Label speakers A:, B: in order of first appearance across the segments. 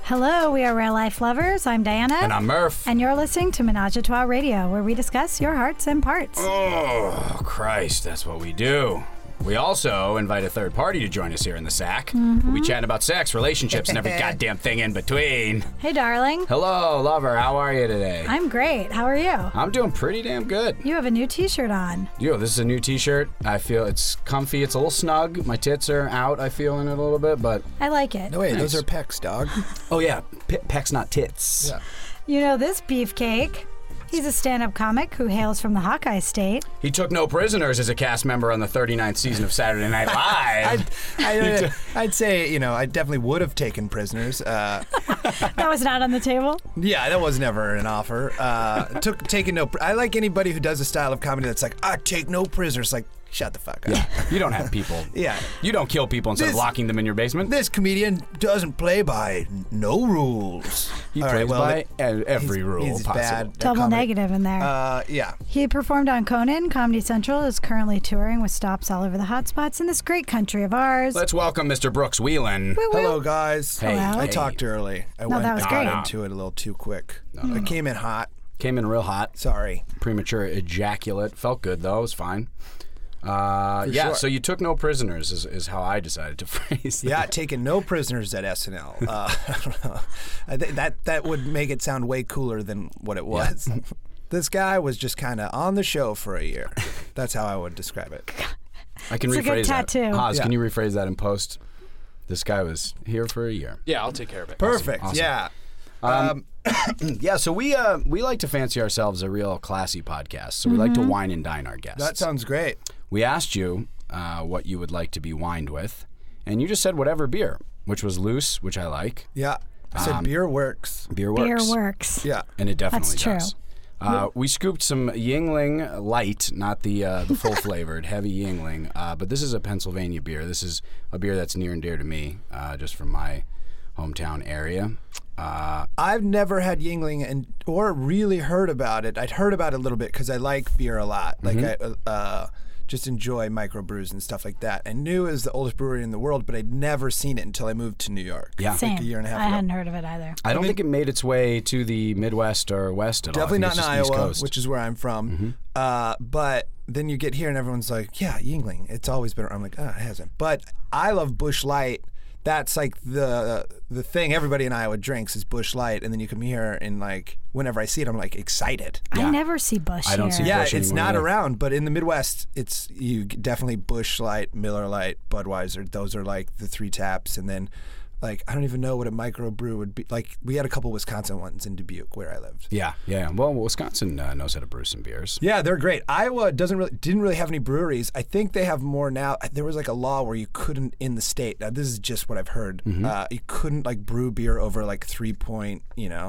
A: Hello, we are Real Life Lovers. I'm Diana.
B: And I'm Murph.
A: And you're listening to Menage a Trois Radio, where we discuss your hearts and parts.
B: Oh, Christ, that's what we do. We also invite a third party to join us here in the sack.
A: Mm-hmm.
B: We'll be chatting about sex, relationships, and every goddamn thing in between.
A: Hey, darling.
B: Hello, lover. How are you today?
A: I'm great. How are you?
B: I'm doing pretty damn good.
A: You have a new t-shirt on.
B: Yo, this is a new t-shirt. I feel it's comfy. It's a little snug. My tits are out, I feel, in it a little bit, but...
A: I like it.
C: No, wait,
B: Nice.
C: those are pecs, dog.
B: Oh, yeah. Pecs, not tits.
C: Yeah.
A: You know this beefcake? He's a stand-up comic who hails from the Hawkeye State.
B: He took no prisoners as a cast member on the 39th season of Saturday Night Live.
C: I'd say, I definitely would have taken prisoners.
A: That was not on the table?
C: Yeah, that was never an offer. I like anybody who does a style of comedy that's like, I take no prisoners. Like, shut the fuck up.
B: Yeah. You don't have people.
C: Yeah.
B: You don't kill people instead of locking them in your basement.
C: This comedian doesn't play by no rules.
B: He
C: All
B: plays
C: right, well,
B: by every rule
C: he's
B: possible.
C: bad at
A: Double
C: comedy.
A: negative in there.
C: Yeah.
A: He performed on Conan. Comedy Central is currently touring with stops all over the hotspots in this great country of ours.
B: Let's welcome Mr. Brooks Whelan.
A: Woo, woo.
C: Hello, guys.
B: Hey,
A: Hello.
C: I
B: hey.
C: talked early. I
A: No, that was great.
C: into it a little too quick. I came in hot.
B: Came in real hot.
C: Sorry.
B: Premature ejaculate. Felt good, though. It was fine. Yeah,
C: sure.
B: so you took no prisoners is how I decided to phrase that.
C: Yeah, taking no prisoners at SNL. I don't know. I think that would make it sound way cooler than what it was. This guy was just kind of on the show for a year. That's how I would describe it.
B: I can
A: It's a good
B: rephrase that.
A: tattoo.
B: Haas,
C: Yeah.
B: can you rephrase that in post? This guy was here for a year.
D: Yeah, I'll take care of it.
C: Perfect.
B: Awesome.
C: Yeah.
B: Yeah, so we like to fancy ourselves a real classy podcast, so we like to wine and dine our guests.
C: That sounds great.
B: We asked you what you would like to be wined with, and you just said whatever beer, which was loose, which I like.
C: Yeah. I said beer works.
B: Beer works.
A: Beer works.
C: Yeah.
B: And it definitely
A: That's true.
B: does. We scooped some Yingling Light, not the full flavored, heavy Yingling, but this is a Pennsylvania beer. This is a beer that's near and dear to me, just from my hometown area.
C: I've never had Yingling or really heard about it. I'd heard about it a little bit because I like beer a lot. Like I just enjoy microbrews and stuff like that. I knew it was the oldest brewery in the world, but I'd never seen it until I moved to New York.
B: Yeah.
A: Same.
C: Like a year and a half
A: I
C: ago.
A: hadn't heard of it either.
B: I don't think it made its way to the Midwest or West at all.
C: Definitely
B: I think
C: not in
B: it's just East
C: Iowa,
B: Coast.
C: which is where I'm from. But then you get here and everyone's like, yeah, Yingling. It's always been. I'm like, it hasn't. But I love Busch Light. That's like the thing everybody in Iowa drinks is Busch Light, and then you come here and like whenever I see it, I'm like excited.
B: Yeah.
A: I never see Bush
B: I don't
A: here.
B: see
C: Yeah,
B: Busch
C: it's
B: anymore
C: not
B: either.
C: around, but in the Midwest, it's you definitely Busch Light, Miller Light, Budweiser. Those are like the three taps, and then like I don't even know what a microbrew would be. Like we had a couple Wisconsin ones in Dubuque where I lived.
B: Yeah. Well, Wisconsin knows how to brew some beers.
C: Yeah, they're great. Iowa didn't really have any breweries. I think they have more now. There was like a law where you couldn't in the state. Now this is just what I've heard. You couldn't like brew beer over like 3.2,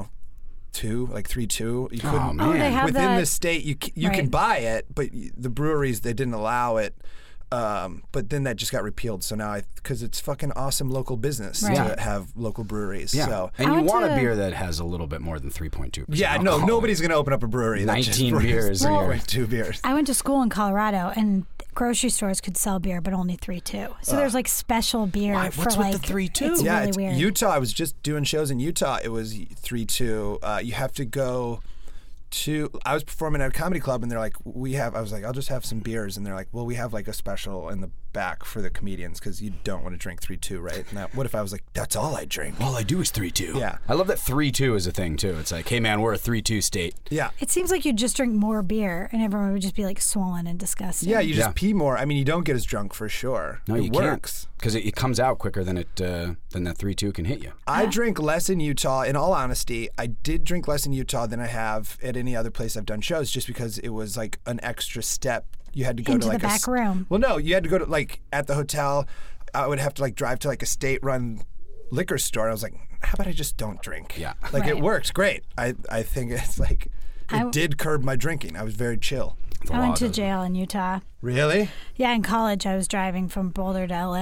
C: like 3.2. You couldn't.
B: man.
A: They have
C: Within
A: that.
C: the state, you can
A: Right.
C: buy it, but the breweries they didn't allow it. But then that just got repealed. So now, because it's fucking awesome local business
A: Right.
C: to have local breweries.
B: Yeah.
C: So.
B: And
A: I
B: you
A: went
B: want
A: to-
B: a beer that has a little bit more than 3.2%.
C: Yeah,
B: alcohol.
C: nobody's gonna open up a brewery. that just
B: 19
C: brews
B: beers a year.
C: 3.2 beers.
A: I went to school in Colorado, and grocery stores could sell beer, but only 3.2. So there's like special beer
B: Why?
A: for
B: What's with
A: like
B: the 3.2?
A: It's
C: Yeah,
A: really
C: it's
A: weird.
C: Utah. I was just doing shows in Utah. It was 3.2. You have to go to. I was performing at a comedy club, and they're like, I was like, I'll just have some beers, and they're like, well, we have like a special in the back for the comedians because you don't want to drink 3.2, right? And what if I was like, that's all I drink?
B: All I do is 3.2.
C: Yeah.
B: I love that 3.2 is a thing, too. It's like, hey, man, we're a 3.2 state.
C: Yeah.
A: It seems like you'd just drink more beer, and everyone would just be like swollen and disgusting.
C: Yeah, you just
B: Yeah.
C: pee more. I mean, you don't get as drunk for sure.
B: No,
C: it
B: you
C: works.
B: can't. Because it comes out quicker than that 3.2 can hit you.
C: I drink less in Utah. In all honesty, I did drink less in Utah than I have at any other place I've done shows, just because it was like an extra step. You had to go
A: Into
C: to like
A: the back room.
C: Well, no, you had to go to like at the hotel. I would have to like drive to like a state-run liquor store. I was like, how about I just don't drink?
B: Yeah.
C: like
A: Right.
C: it works great. I think it's like it did curb my drinking. I was very chill.
B: The
A: I
B: law
A: went to
B: does it.
A: jail in Utah.
C: Really?
A: Yeah, in college, I was driving from Boulder to LA,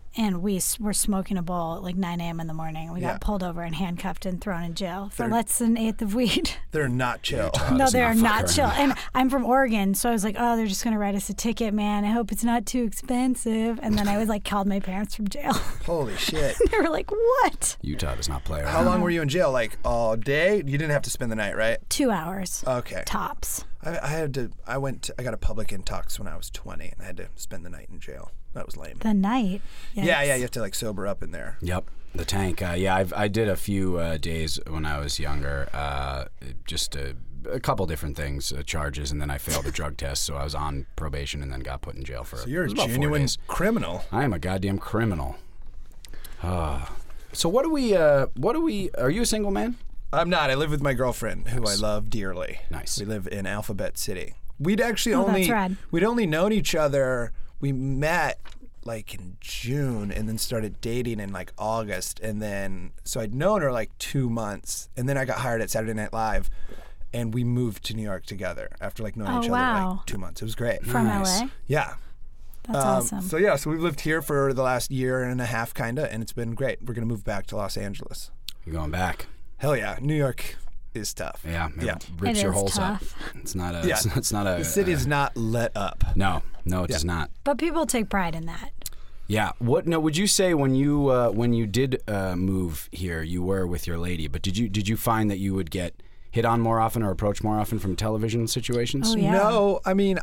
A: and we were smoking a bowl at like 9 a.m. in the morning. We
C: Yeah.
A: got pulled over and handcuffed and thrown in jail for
C: They're-
A: less than an eighth of weed.
C: They're not chill.
B: Utah
A: No,
B: does
A: they are
B: fuck
A: not
B: around.
A: chill. And I'm from Oregon, so I was like, oh, they're just going to write us a ticket, man. I hope it's not too expensive. And then I was like, called my parents from jail.
C: Holy shit.
A: They were like, what?
B: Utah does not play around.
C: How long were you in jail? Like all day? You didn't have to spend the night, right?
A: 2 hours.
C: Okay.
A: Tops.
C: I got a public intox when I was 20 and I had to spend the night in jail. That was lame.
A: The night.
C: Yeah,
A: Yikes.
C: you have to like sober up in there.
B: Yep, the tank. I did a few days when I was younger. Just a couple different things, charges, and then I failed a drug test, so I was on probation and then got put in jail for.
C: So you're
B: it
C: a
B: was about 4
C: genuine
B: days.
C: criminal.
B: I am a goddamn criminal. So what do we? Are you a single man?
C: I'm not. I live with my girlfriend, who I love dearly.
B: Nice.
C: We live in Alphabet City. We'd actually
A: Oh,
C: only
A: that's rad.
C: we'd only known each other. We met like in June and then started dating in like August, and then so I'd known her like 2 months, and then I got hired at Saturday Night Live, and we moved to New York together after like knowing
A: Oh,
C: each other
A: wow.
C: like 2 months. It was great.
A: From
B: Nice.
A: LA.
C: Yeah.
A: That's awesome.
C: So we've lived here for the last year and a half, kinda, and it's been great. We're gonna move back to Los Angeles.
B: You're going back.
C: Hell yeah, New York is tough.
B: Yeah, it
C: Yeah.
B: rips
A: It
B: your
A: is
B: holes
A: tough.
B: up. It's not a.
C: Yeah.
B: It's not a.
C: The city is not let up.
B: No, it does not.
A: But people take pride in that.
B: Yeah. What? No. Would you say when you did move here, you were with your lady? But did you find that you would get hit on more often or approached more often from television situations?
A: Oh, yeah.
C: No, I mean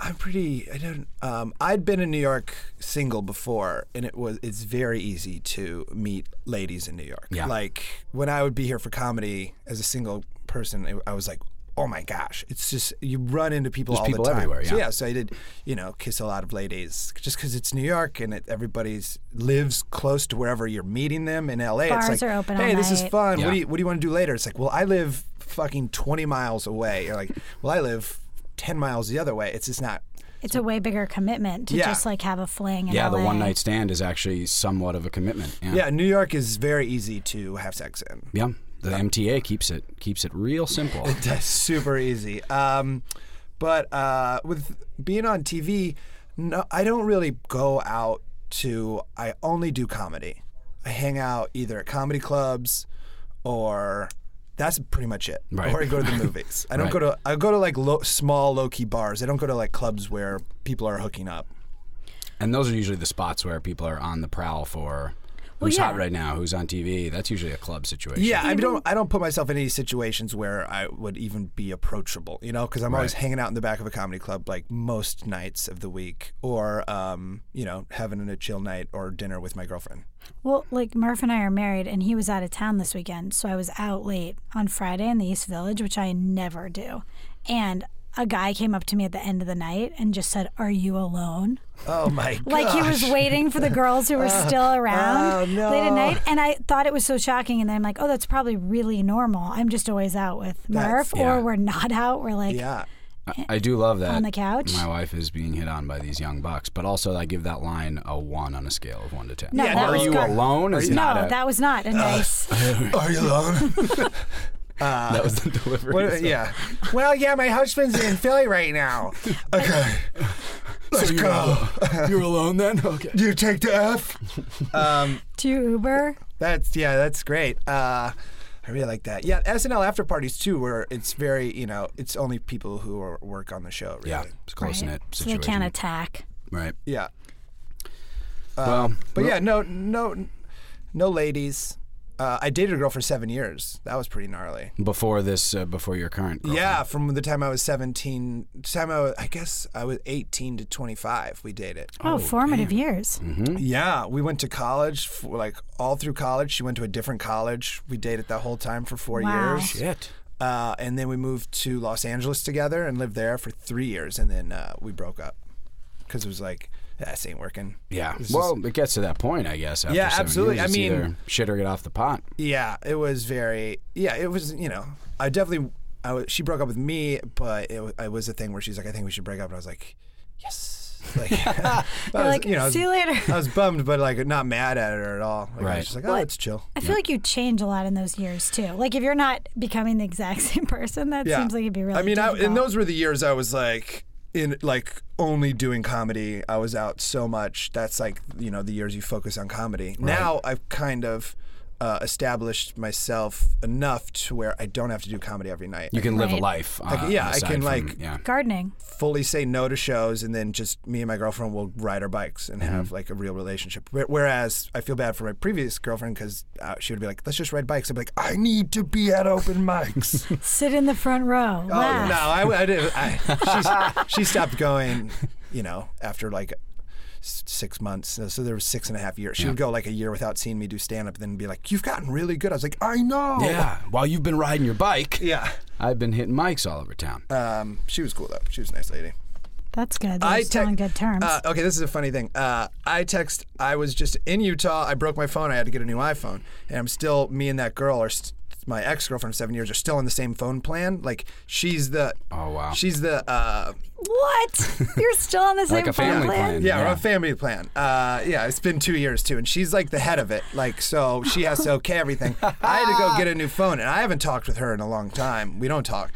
C: I'd been in New York single before, and it's very easy to meet ladies in New York.
B: Yeah.
C: Like when I would be here for comedy as a single person, I was like, oh my gosh, it's just you run into people
B: There's
C: all
B: people
C: the time.
B: everywhere, yeah.
C: So I did, kiss a lot of ladies just because it's New York and everybody's lives close to wherever you're meeting them. In LA,
A: Bars
C: it's like,
A: are open all
C: hey, this is
A: night.
C: fun.
B: Yeah.
C: What do you want to do later? It's like, well, I live fucking 20 miles away. You're like, well, I live 10 miles the other way. It's just not.
A: It's a way bigger commitment to
C: Yeah.
A: just like have a fling in
B: Yeah, the
A: LA.
B: one night stand is actually somewhat of a commitment.
C: Yeah, New York is very easy to have sex in.
B: Yeah. The MTA keeps it real simple.
C: That's super easy. But with being on TV, no, I don't really go out to. I only do comedy. I hang out either at comedy clubs, or that's pretty much it.
B: Right.
C: Or I go to the movies. I don't
B: Right.
C: go to. I go to like small, low key bars. I don't go to like clubs where people are hooking up.
B: And those are usually the spots where people are on the prowl for
A: Well,
B: who's
A: yeah.
B: hot right now, who's on TV. That's usually a club situation.
C: Yeah, I don't put myself in any situations where I would even be approachable, because I'm always
B: Right.
C: hanging out in the back of a comedy club like most nights of the week, or having a chill night or dinner with my girlfriend.
A: Well, like Murph and I are married, and he was out of town this weekend, so I was out late on Friday in the East Village, which I never do. And a guy came up to me at the end of the night and just said, "Are you alone?"
C: Oh my god!
A: Like he was waiting for the girls who were still around
C: oh, no.
A: late at night. And I thought it was so shocking. And then I'm like, oh, that's probably really normal. I'm just always out with Murph,
B: yeah.
A: or we're not out. We're like,
C: Yeah.
B: I do love that.
A: On the couch?
B: My wife is being hit on by these young bucks, but also I give that line a 1 on a scale of 1 to 10.
A: No,
C: Yeah, that
B: Are
C: was
B: you
C: good.
B: alone? Is
A: no,
B: not a,
A: that was not a nice.
C: Are you alone?
B: that was the delivery.
C: Yeah. Well, yeah, my husband's in Philly right now. Okay. Let's go.
B: You're alone then? Okay.
C: Do you take the F?
A: Do you Uber?
C: That's great. I really like that. Yeah, SNL after parties too, where it's very, it's only people who work on the show. Really.
B: Yeah, it's close knit
A: Right. So
B: situation.
A: they can't attack.
B: Right.
C: Yeah.
B: Well,
C: But yeah, no ladies. I dated a girl for 7 years. That was pretty gnarly.
B: before this, before your current girlfriend.
C: Yeah, from the time I was 17, I guess I was 18 to 25, we dated.
A: Oh, formative years.
C: Yeah, we went to college, all through college. She went to a different college. We dated that whole time for 4
A: Wow.
C: years.
B: Shit.
C: And then we moved to Los Angeles together and lived there for 3 years. And then we broke up because it was like, this ain't working.
B: Yeah.
C: This
B: Well, it gets to that point, I guess. After
C: Yeah,
B: 7
C: absolutely.
B: years,
C: I
B: it's
C: mean-
B: either shit or get off the pot.
C: Yeah, it was I definitely, she broke up with me, but it was a thing where she's like, I think we should break up. And I was like, yes. Like,
A: See you later.
C: I was bummed, but like not mad at her at all. Like, I
B: Right.
C: was just like, oh, let's chill.
A: I feel like you change a lot in those years too. Like if you're not becoming the exact same person, that
C: Yeah.
A: seems like it'd be really
C: I mean,
A: difficult.
C: and those were the years I was like, in like only doing comedy. I was out so much. That's like, you know, the years you focus on comedy.
B: Right.
C: Now I've kind of established myself enough to where I don't have to do comedy every night.
B: You can live a
A: Right.
B: life.
C: I can
B: aside
C: like
B: from, yeah.
A: Gardening.
C: fully say no to shows, and then just me and my girlfriend will ride our bikes and have like a real relationship. Whereas I feel bad for my previous girlfriend because she would be like, let's just ride bikes. I'd be like, I need to be at open mics.
A: Sit in the front row.
C: Oh,
A: Laugh.
C: no, I didn't. She stopped going, you know, after like 6 months. So there was 6.5 years. She would go like a year without seeing me do stand-up, and then be like, you've gotten really good. I was like, I know.
B: Yeah. While you've been riding your bike,
C: Yeah.
B: I've been hitting mics all over town.
C: She was cool, though. She was a nice lady.
A: That's good. They're still on good terms.
C: Okay, this is a funny thing. I was just in Utah. I broke my phone. I had to get a new iPhone. And I'm still, me and that girl are my ex-girlfriend of 7 years are still on the same phone plan. Like, she's the...
B: Oh, wow.
C: She's the...
A: What? You're still on the same
B: Like a
A: phone
B: family
A: plan?
B: plan.
C: Yeah, we're
B: Yeah.
C: on a family plan. Yeah, it's been 2 years too, and she's like the head of it. Like, so she has to okay everything. I had to go get a new phone, and I haven't talked with her in a long time. We don't talk,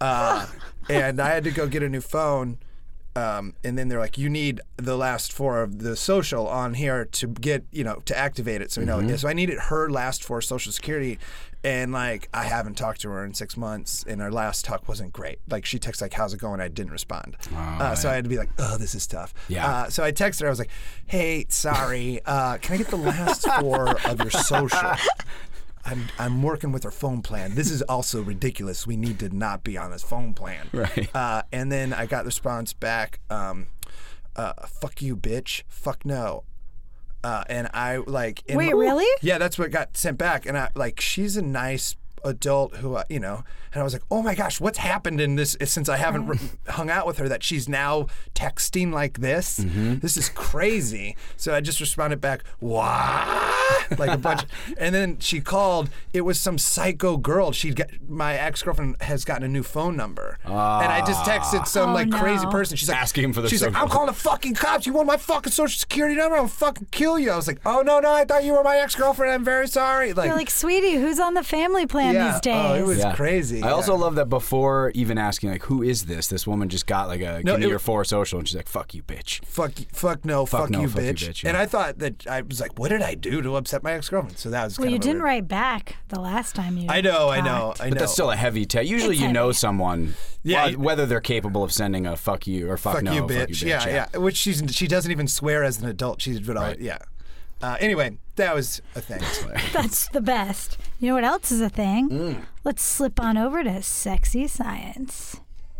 C: and I had to go get a new phone. And then they're like, you need the last 4 of the social on here to get, you know, to activate it. So we know. So I needed her last 4 social security. And like, I haven't talked to her in 6 months, and our last talk wasn't great. Like, she texted like, "How's it going?" I didn't respond, so I had to be like, "Oh, this is tough."
B: Yeah.
C: So I texted her. I was like, "Hey, sorry, can I get the last 4 of your social?" I'm working with her phone plan. This is also ridiculous. We need to not be on this phone plan.
B: Right.
C: And then I got the response back, "Fuck you, bitch. Fuck no." And I like...
A: Wait, really?
C: Yeah, that's what got sent back. And I like, she's a nice adult who, you know, and I was like, oh my gosh, what's happened in this since I haven't hung out with her that she's now texting like this? This is crazy. So I just responded back, what? Like a bunch. And then she called. It was some psycho girl. My ex-girlfriend has gotten a new phone number. And I just texted some crazy person. She's like,
B: asking him for the
C: She's
B: social.
C: like, I'm calling the fucking cops. You want my fucking social security number? I'll fucking kill you. I was like, oh no, I thought you were my ex-girlfriend. I'm very sorry.
A: You're like, sweetie, who's on the family plan these days?
C: Oh, it was crazy.
B: I also love that before even asking, like, who is this woman just got like a give me your 4 social, and she's like, fuck you, bitch.
C: Fuck no, fuck you, bitch.
B: Yeah.
C: And I thought that, I was like, what did I do to upset my ex-girlfriend? So that was
A: Well,
C: kind
A: you
C: of
A: didn't
C: weird.
A: write back the last time you
C: I know.
B: But that's still a heavy text. Usually
A: It's
B: you know
A: heavy.
B: someone,
C: Yeah.
B: whether they're capable of sending a fuck you or fuck no,
C: you,
B: fuck
C: bitch.
B: you, bitch.
C: Yeah. Which she doesn't even swear as an adult.
B: Right.
C: Yeah. Anyway, that was a thing.
A: That's the best. You know what else is a thing? Let's slip on over to sexy science.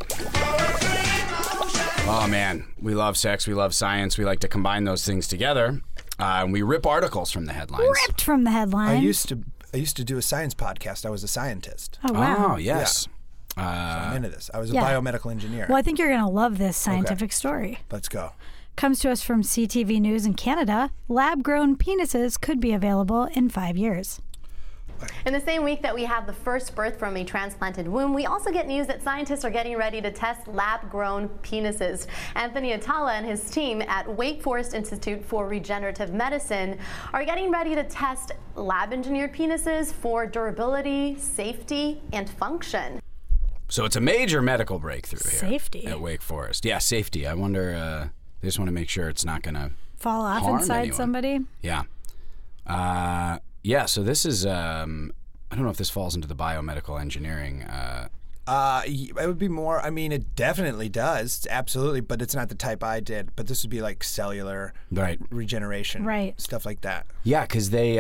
B: Oh man, we love sex, we love science, we like to combine those things together, and we rip articles from the headlines.
A: Ripped from the headline.
C: I used to do a science podcast. I was a scientist.
A: Oh, wow.
B: Oh yes.
C: I'm into this. I was a
A: yeah.
C: biomedical engineer.
A: Well, I think you're going to love this scientific story.
C: Let's go.
A: Comes to us from CTV News in Canada. Lab-grown penises could be available in 5 years.
D: In the same week that we have the first birth from a transplanted womb, we also get news that scientists are getting ready to test lab-grown penises. Anthony Atala and his team at Wake Forest Institute for Regenerative Medicine are getting ready to test lab-engineered penises for durability, safety, and function.
B: So it's a major medical breakthrough here.
A: Safety.
B: At Wake Forest. Yeah, safety. I wonder, they just want to make sure it's not going to
A: Fall off
B: harm
A: inside
B: anyone.
A: somebody.
B: Yeah. Yeah, so this is, I don't know if this falls into the biomedical engineering.
C: It would be more. I mean, it definitely does, absolutely, but it's not the type I did. But this would be like cellular
B: Right.
C: regeneration,
A: Right.
C: Stuff like that.
B: Yeah, because they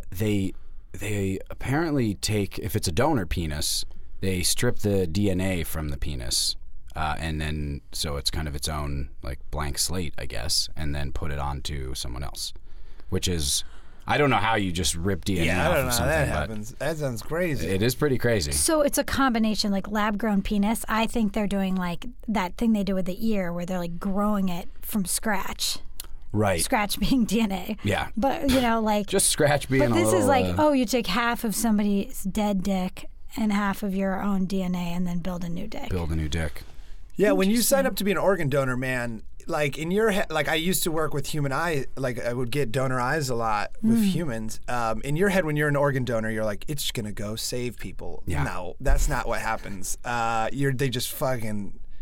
B: apparently take, if it's a donor penis, they strip the DNA from the penis, and then so it's kind of its own like blank slate, I guess, and then put it onto someone else, which is, I don't know how you just rip DNA
C: Yeah,
B: off
C: I don't know
B: of
C: how
B: something,
C: that
B: but
C: happens. That sounds crazy.
B: it is pretty crazy.
A: So it's a combination, like lab-grown penis. I think they're doing like that thing they do with the ear where they're like growing it from scratch.
B: Right.
A: Scratch being DNA.
B: Yeah.
A: But, you know, like...
B: Just scratch being
A: But
B: a
A: this
B: little,
A: is like, you take half of somebody's dead dick and half of your own DNA and then build a new dick.
B: build a new dick.
C: Yeah, when you sign up to be an organ donor, man, like in your head, like I used to work with human eye, like I would get donor eyes a lot with humans. In your head, when you're an organ donor, you're like, it's gonna go save people.
B: Yeah.
C: No, that's not what happens. They just fucking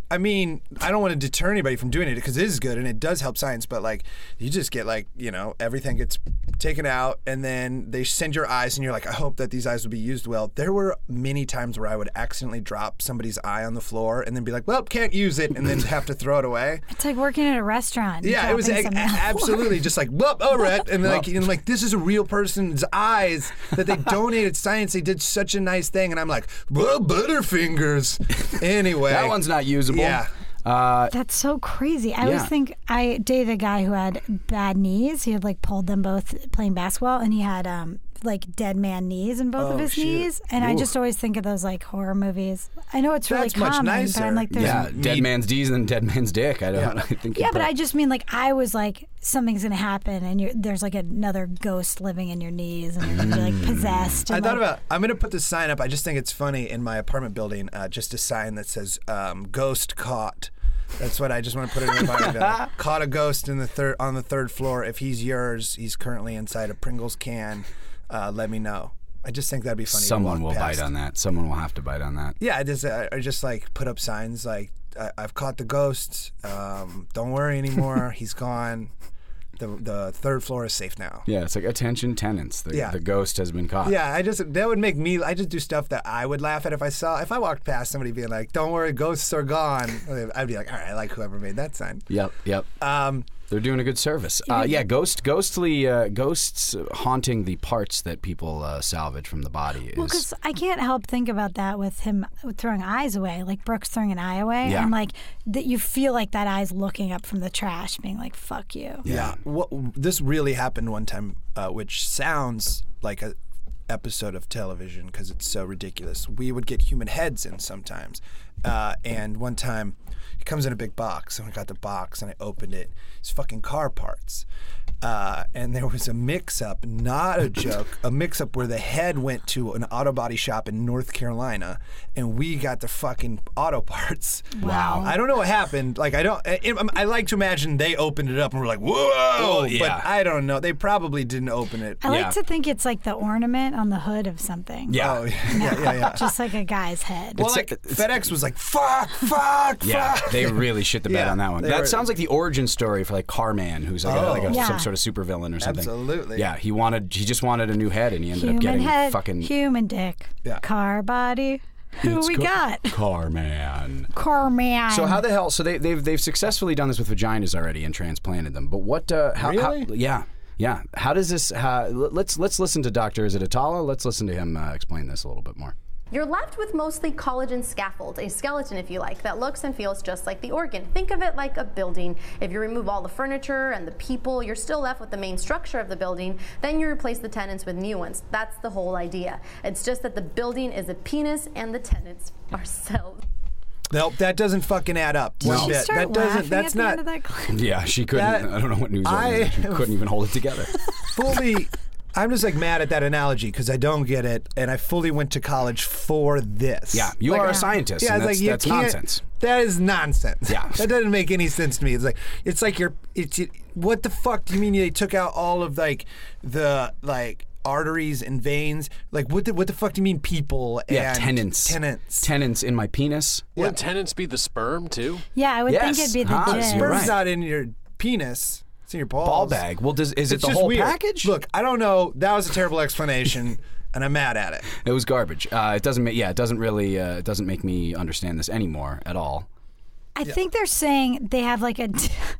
C: I mean, I don't want to deter anybody from doing it because it is good and it does help science, but like you just get like, everything gets taken out and then they send your eyes and you're like, I hope that these eyes will be used well. There were many times where I would accidentally drop somebody's eye on the floor and then be like, well, can't use it, and then have to throw it away.
A: It's like working at a restaurant.
C: Yeah, it was absolutely just like, well, all right. And like, this is a real person's eyes that they donated science. They did such a nice thing. And I'm like, well, Butterfingers. Anyway.
B: That one's not usable.
C: Yeah.
A: That's so crazy. I always think I dated a guy who had bad knees. He had like pulled them both playing basketball, and he had like dead man knees in both of his knees. And I just always think of those like horror movies. I know it's really
C: That's much
A: common,
C: nicer.
A: but I'm like, there's
B: Dead man's D's and dead man's dick. I don't. I think.
A: but I just mean like I was like something's gonna happen, and there's like another ghost living in your knees, and you're gonna be like possessed.
C: I
A: And,
C: thought
A: like,
C: about, I'm going to put this sign up. I just think it's funny in my apartment building, just a sign that says ghost caught. That's what I just want to put in my apartment building. Caught a ghost on the third floor. If he's yours, he's currently inside a Pringles can. Let me know. I just think that'd be funny.
B: Someone
C: to
B: will
C: walk
B: bite
C: past.
B: on that. Someone will have to bite on that.
C: Yeah, I just like put up signs like, I've caught the ghost. Don't worry anymore. He's gone. The third floor is safe now.
B: Yeah, it's like attention tenants. The ghost has been caught.
C: Yeah, that would make me. I just do stuff that I would laugh at if I walked past somebody being like, "Don't worry, ghosts are gone." I'd be like, "All right, I like whoever made that sign."
B: Yep. They're doing a good service. Ghosts haunting the parts that people salvage from the body.
A: well, because I can't help think about that with him throwing eyes away, like Brooks throwing an eye away,
B: Yeah.
A: and like that you feel like that eye's looking up from the trash, being like, "Fuck you."
C: Yeah. This really happened one time, which sounds like a episode of television because it's so ridiculous. We would get human heads in sometimes, and one time it comes in a big box, and I got the box and I opened it. It's fucking car parts. And there was a mix-up, not a joke, a mix-up where the head went to an auto body shop in North Carolina, and we got the fucking auto parts.
A: Wow.
C: I don't know what happened. Like, I like to imagine they opened it up and were like, whoa!
B: yeah.
C: But I don't know. They probably didn't open it.
A: I like to think it's like the ornament on the hood of something.
B: Yeah.
C: Oh, yeah.
A: Just like a guy's head.
C: Well, like, FedEx was like, fuck.
B: Yeah, they really shit the bed
C: Yeah,
B: on that one.
C: they
B: That
C: were-
B: sounds like the origin story for like Carman, who's like
A: Yeah.
B: some sort of supervillain or something.
C: Absolutely.
B: Yeah, he just wanted a new head, and he ended up
A: Human
B: getting
A: head,
B: fucking
A: human dick,
C: Yeah.
A: car body. Who we got?
B: Carman.
A: Car man.
B: So how the hell? So they've successfully done this with vaginas already and transplanted them. But what? How?
C: Really?
B: Yeah. How does this? Let's listen to Dr. Is it Atala? Let's listen to him explain this a little bit more.
D: You're left with mostly collagen scaffold, a skeleton if you like, that looks and feels just like the organ. Think of it like a building. If you remove all the furniture and the people, you're still left with the main structure of the building. Then you replace the tenants with new ones. That's the whole idea. It's just that the building is a penis and the tenants are cells.
C: Nope, that doesn't fucking add up.
A: Did
C: One
A: she
C: bit.
A: start
C: That doesn't.
A: laughing
C: That's
A: at the
C: not
A: end of that clip?
B: Yeah, she couldn't.
C: That-
B: I don't know what news
C: I-
B: organization couldn't even hold it together.
C: fully. I'm just like mad at that analogy because I don't get it, and I fully went to college for this.
B: Yeah, you
C: Like,
B: are a scientist.
C: Yeah,
B: and
C: it's like you
B: that's
C: can't.
B: nonsense.
C: That is nonsense.
B: Yeah.
C: that doesn't make any sense to me. It's like what the fuck do you mean they took out all of like the arteries and veins? Like what the fuck do you mean people
B: Yeah,
C: and
B: tenants. Tenants in my penis.
E: Wouldn't tenants be the sperm too?
A: Yeah, I would think
B: Yes.
A: it'd be the
B: Huh,
A: jizz.
B: you're
C: Sperm's
B: right.
C: not in your penis. It's in your balls.
B: Ball bag. Well, is it
C: It's
B: the
C: just
B: whole
C: weird.
B: package?
C: Look, I don't know. That was a terrible explanation, and I'm mad at it.
B: It was garbage. It doesn't make me understand this anymore at all.
A: I think they're saying they have like a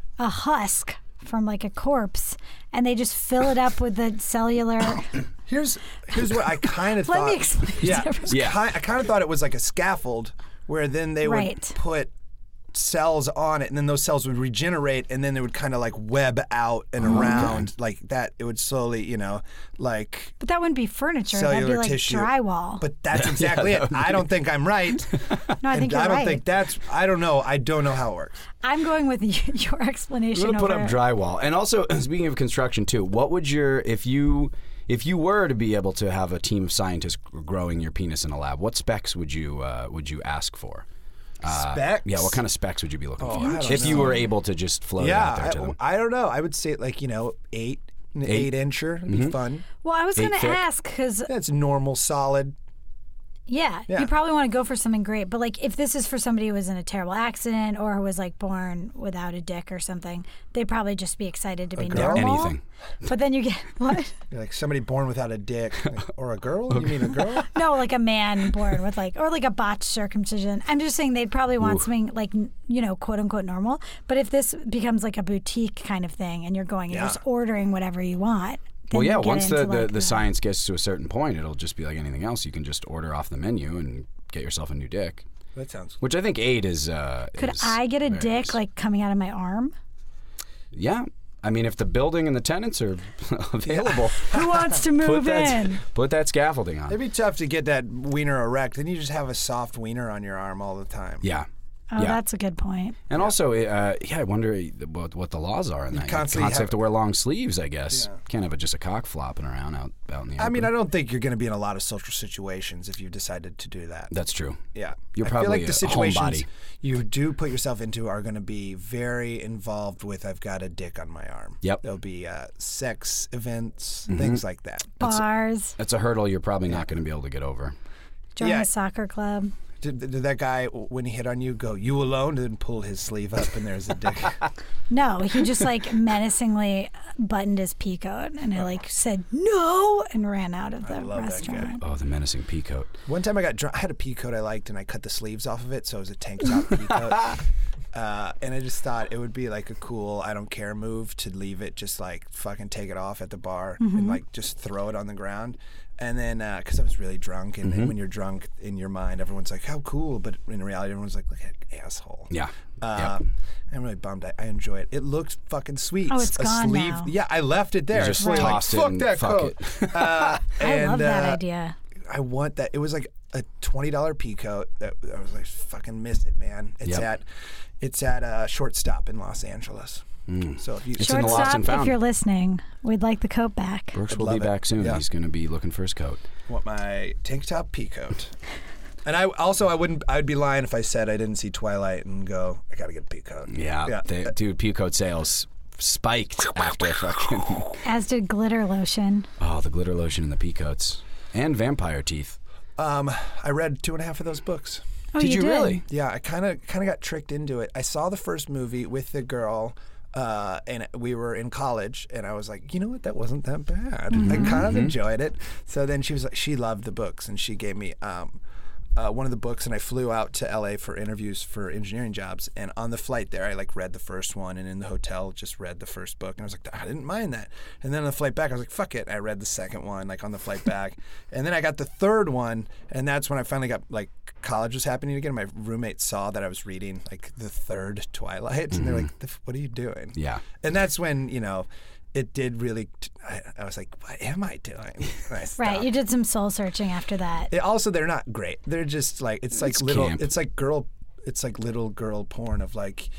A: husk from like a corpse, and they just fill it up with the cellular.
C: Here's what I kind of
A: Let
C: thought.
A: me explain.
C: Yeah,
B: Yeah.
C: I kind of thought it was like a scaffold where then they
A: Right.
C: would put cells on it, and then those cells would regenerate, and then they would kind of like web out and around like that. It would slowly, like
A: But that wouldn't be furniture. That'd
C: cellular
A: be like
C: tissue.
A: drywall.
C: But that's exactly it. I don't think I'm right.
A: no, I think you're
C: I don't
A: right.
C: think that's. I don't know. I don't know how it works.
A: I'm going with your explanation.
B: I'm gonna put
A: over
B: up drywall. And also, speaking of construction too, what would if you were to be able to have a team of scientists growing your penis in a lab, what specs would you ask for?
C: Specs?
B: Yeah, what kind of specs would you be looking for?
C: I don't
B: If you
C: know.
B: were able to just float it out there to them.
C: I don't know. I would say like 8 incher would be fun.
A: Well, I was going to
B: thick.
A: ask because
C: That's normal, solid.
A: Yeah,
C: Yeah.
A: you probably want to go for something great. But like, if this is for somebody who was in a terrible accident or who was like born without a dick or something, they'd probably just be excited to be
C: girl?
A: normal.
B: Anything.
A: But then you get what?
C: You're like somebody born without a dick, or a girl? You mean a girl?
A: No, like a man born with like, or like a botched circumcision. I'm just saying they'd probably want something like, quote unquote normal. But if this becomes like a boutique kind of thing and you're going and
C: Yeah.
A: just ordering whatever you want. Then
B: Well, yeah,
A: you get
B: once
A: into,
B: the
A: like,
B: science gets to a certain point, it'll just be like anything else. You can just order off the menu and get yourself a new dick.
C: That sounds.
B: Which I think 8 is.
A: Could
B: is
A: I get a
B: very
A: dick
B: nice.
A: like coming out of my arm?
B: Yeah. I mean, if the building and the tenants are available,
A: Who wants to move in?
B: put that scaffolding on.
C: It'd be tough to get that wiener erect. Then you just have a soft wiener on your arm all the time.
B: Yeah.
A: Oh,
B: Yeah.
A: that's a good point.
B: And also, I wonder what the laws are in that. You
C: constantly
B: have to wear long sleeves, I guess.
C: Yeah.
B: Can't have just a cock flopping around out in the open.
C: I mean, I don't think you're going to be in a lot of social situations if you decided to do that.
B: That's true.
C: Yeah.
B: You're
C: I feel
B: probably
C: like the
B: a
C: situations
B: homebody.
C: you do put yourself into are going to be very involved with I've got a dick on my arm.
B: Yep.
C: There'll be sex events, things like that.
A: Bars,
B: That's a hurdle you're probably not going to be able to get over.
A: join
C: Yeah.
A: a soccer club.
C: Did that guy, when he hit on you, go, you alone? And pull his sleeve up and there's a dick.
A: No, he just like menacingly buttoned his pea coat and I like said no and ran out of the
C: love that
A: restaurant.
B: Oh, the menacing peacoat.
C: One time I got drunk. I had a pea coat I liked and I cut the sleeves off of it, so it was a tank top pea coat. And I just thought it would be like a cool I don't care move to leave it, just like fucking take it off at the bar and like just throw it on the ground. And then, because I was really drunk, and then when you're drunk in your mind, everyone's like, how cool. But in reality, everyone's like, look at that asshole.
B: Yeah.
C: I'm really bummed. I enjoy it. It looks fucking sweet.
A: Oh, it's
C: a
A: gone
C: sleeve.
A: now.
C: Yeah, I left it there.
B: You just
C: It's like,
B: tossed it
C: fuck
B: and
C: that
B: fuck
C: coat.
B: it.
A: I love that idea.
C: I want that. It was like a $20 pea coat. That I was like, fucking miss it, man. It's at Shortstop in Los Angeles. So if you
B: It's in the lost
A: Shortstop,
B: and found.
A: if you're listening, we'd like the coat back.
B: Brooks will
C: love
B: be
C: it.
B: back soon.
C: Yeah.
B: He's going to be looking for his coat.
C: want my tank top pea coat. And I'd be lying if I said I didn't see Twilight and go, I gotta get a pea coat.
B: Yeah. Dude, peacoat sales spiked after fucking.
A: As did glitter lotion.
B: Oh, the glitter lotion and the peacoats. And vampire teeth.
C: I read 2.5 of those books.
A: Oh,
B: Did you
A: did?
B: really?
C: Yeah, I kind of got tricked into it. I saw the first movie with the girl, and we were in college, and I was like, you know what, that wasn't that bad. I kind of enjoyed it. So then she was like, she loved the books, and she gave me one of the books, and I flew out to LA for interviews for engineering jobs. And on the flight there, I like read the first one, and in the hotel just read the first book, and I was like, I didn't mind that. And then on the flight back, I was like, fuck it. I read the second one, like on the flight back, and then I got the third one, and that's when I finally got like college was happening again. My roommate saw that I was reading like the third Twilight, and they're like, what are you doing?
B: Yeah.
C: And that's when it did really. I was like, what am I doing? And I
A: Right,
C: stopped.
A: you did some soul searching after that.
C: Also, they're not great. They're just like it's like
B: camp.
C: it's like little girl porn of like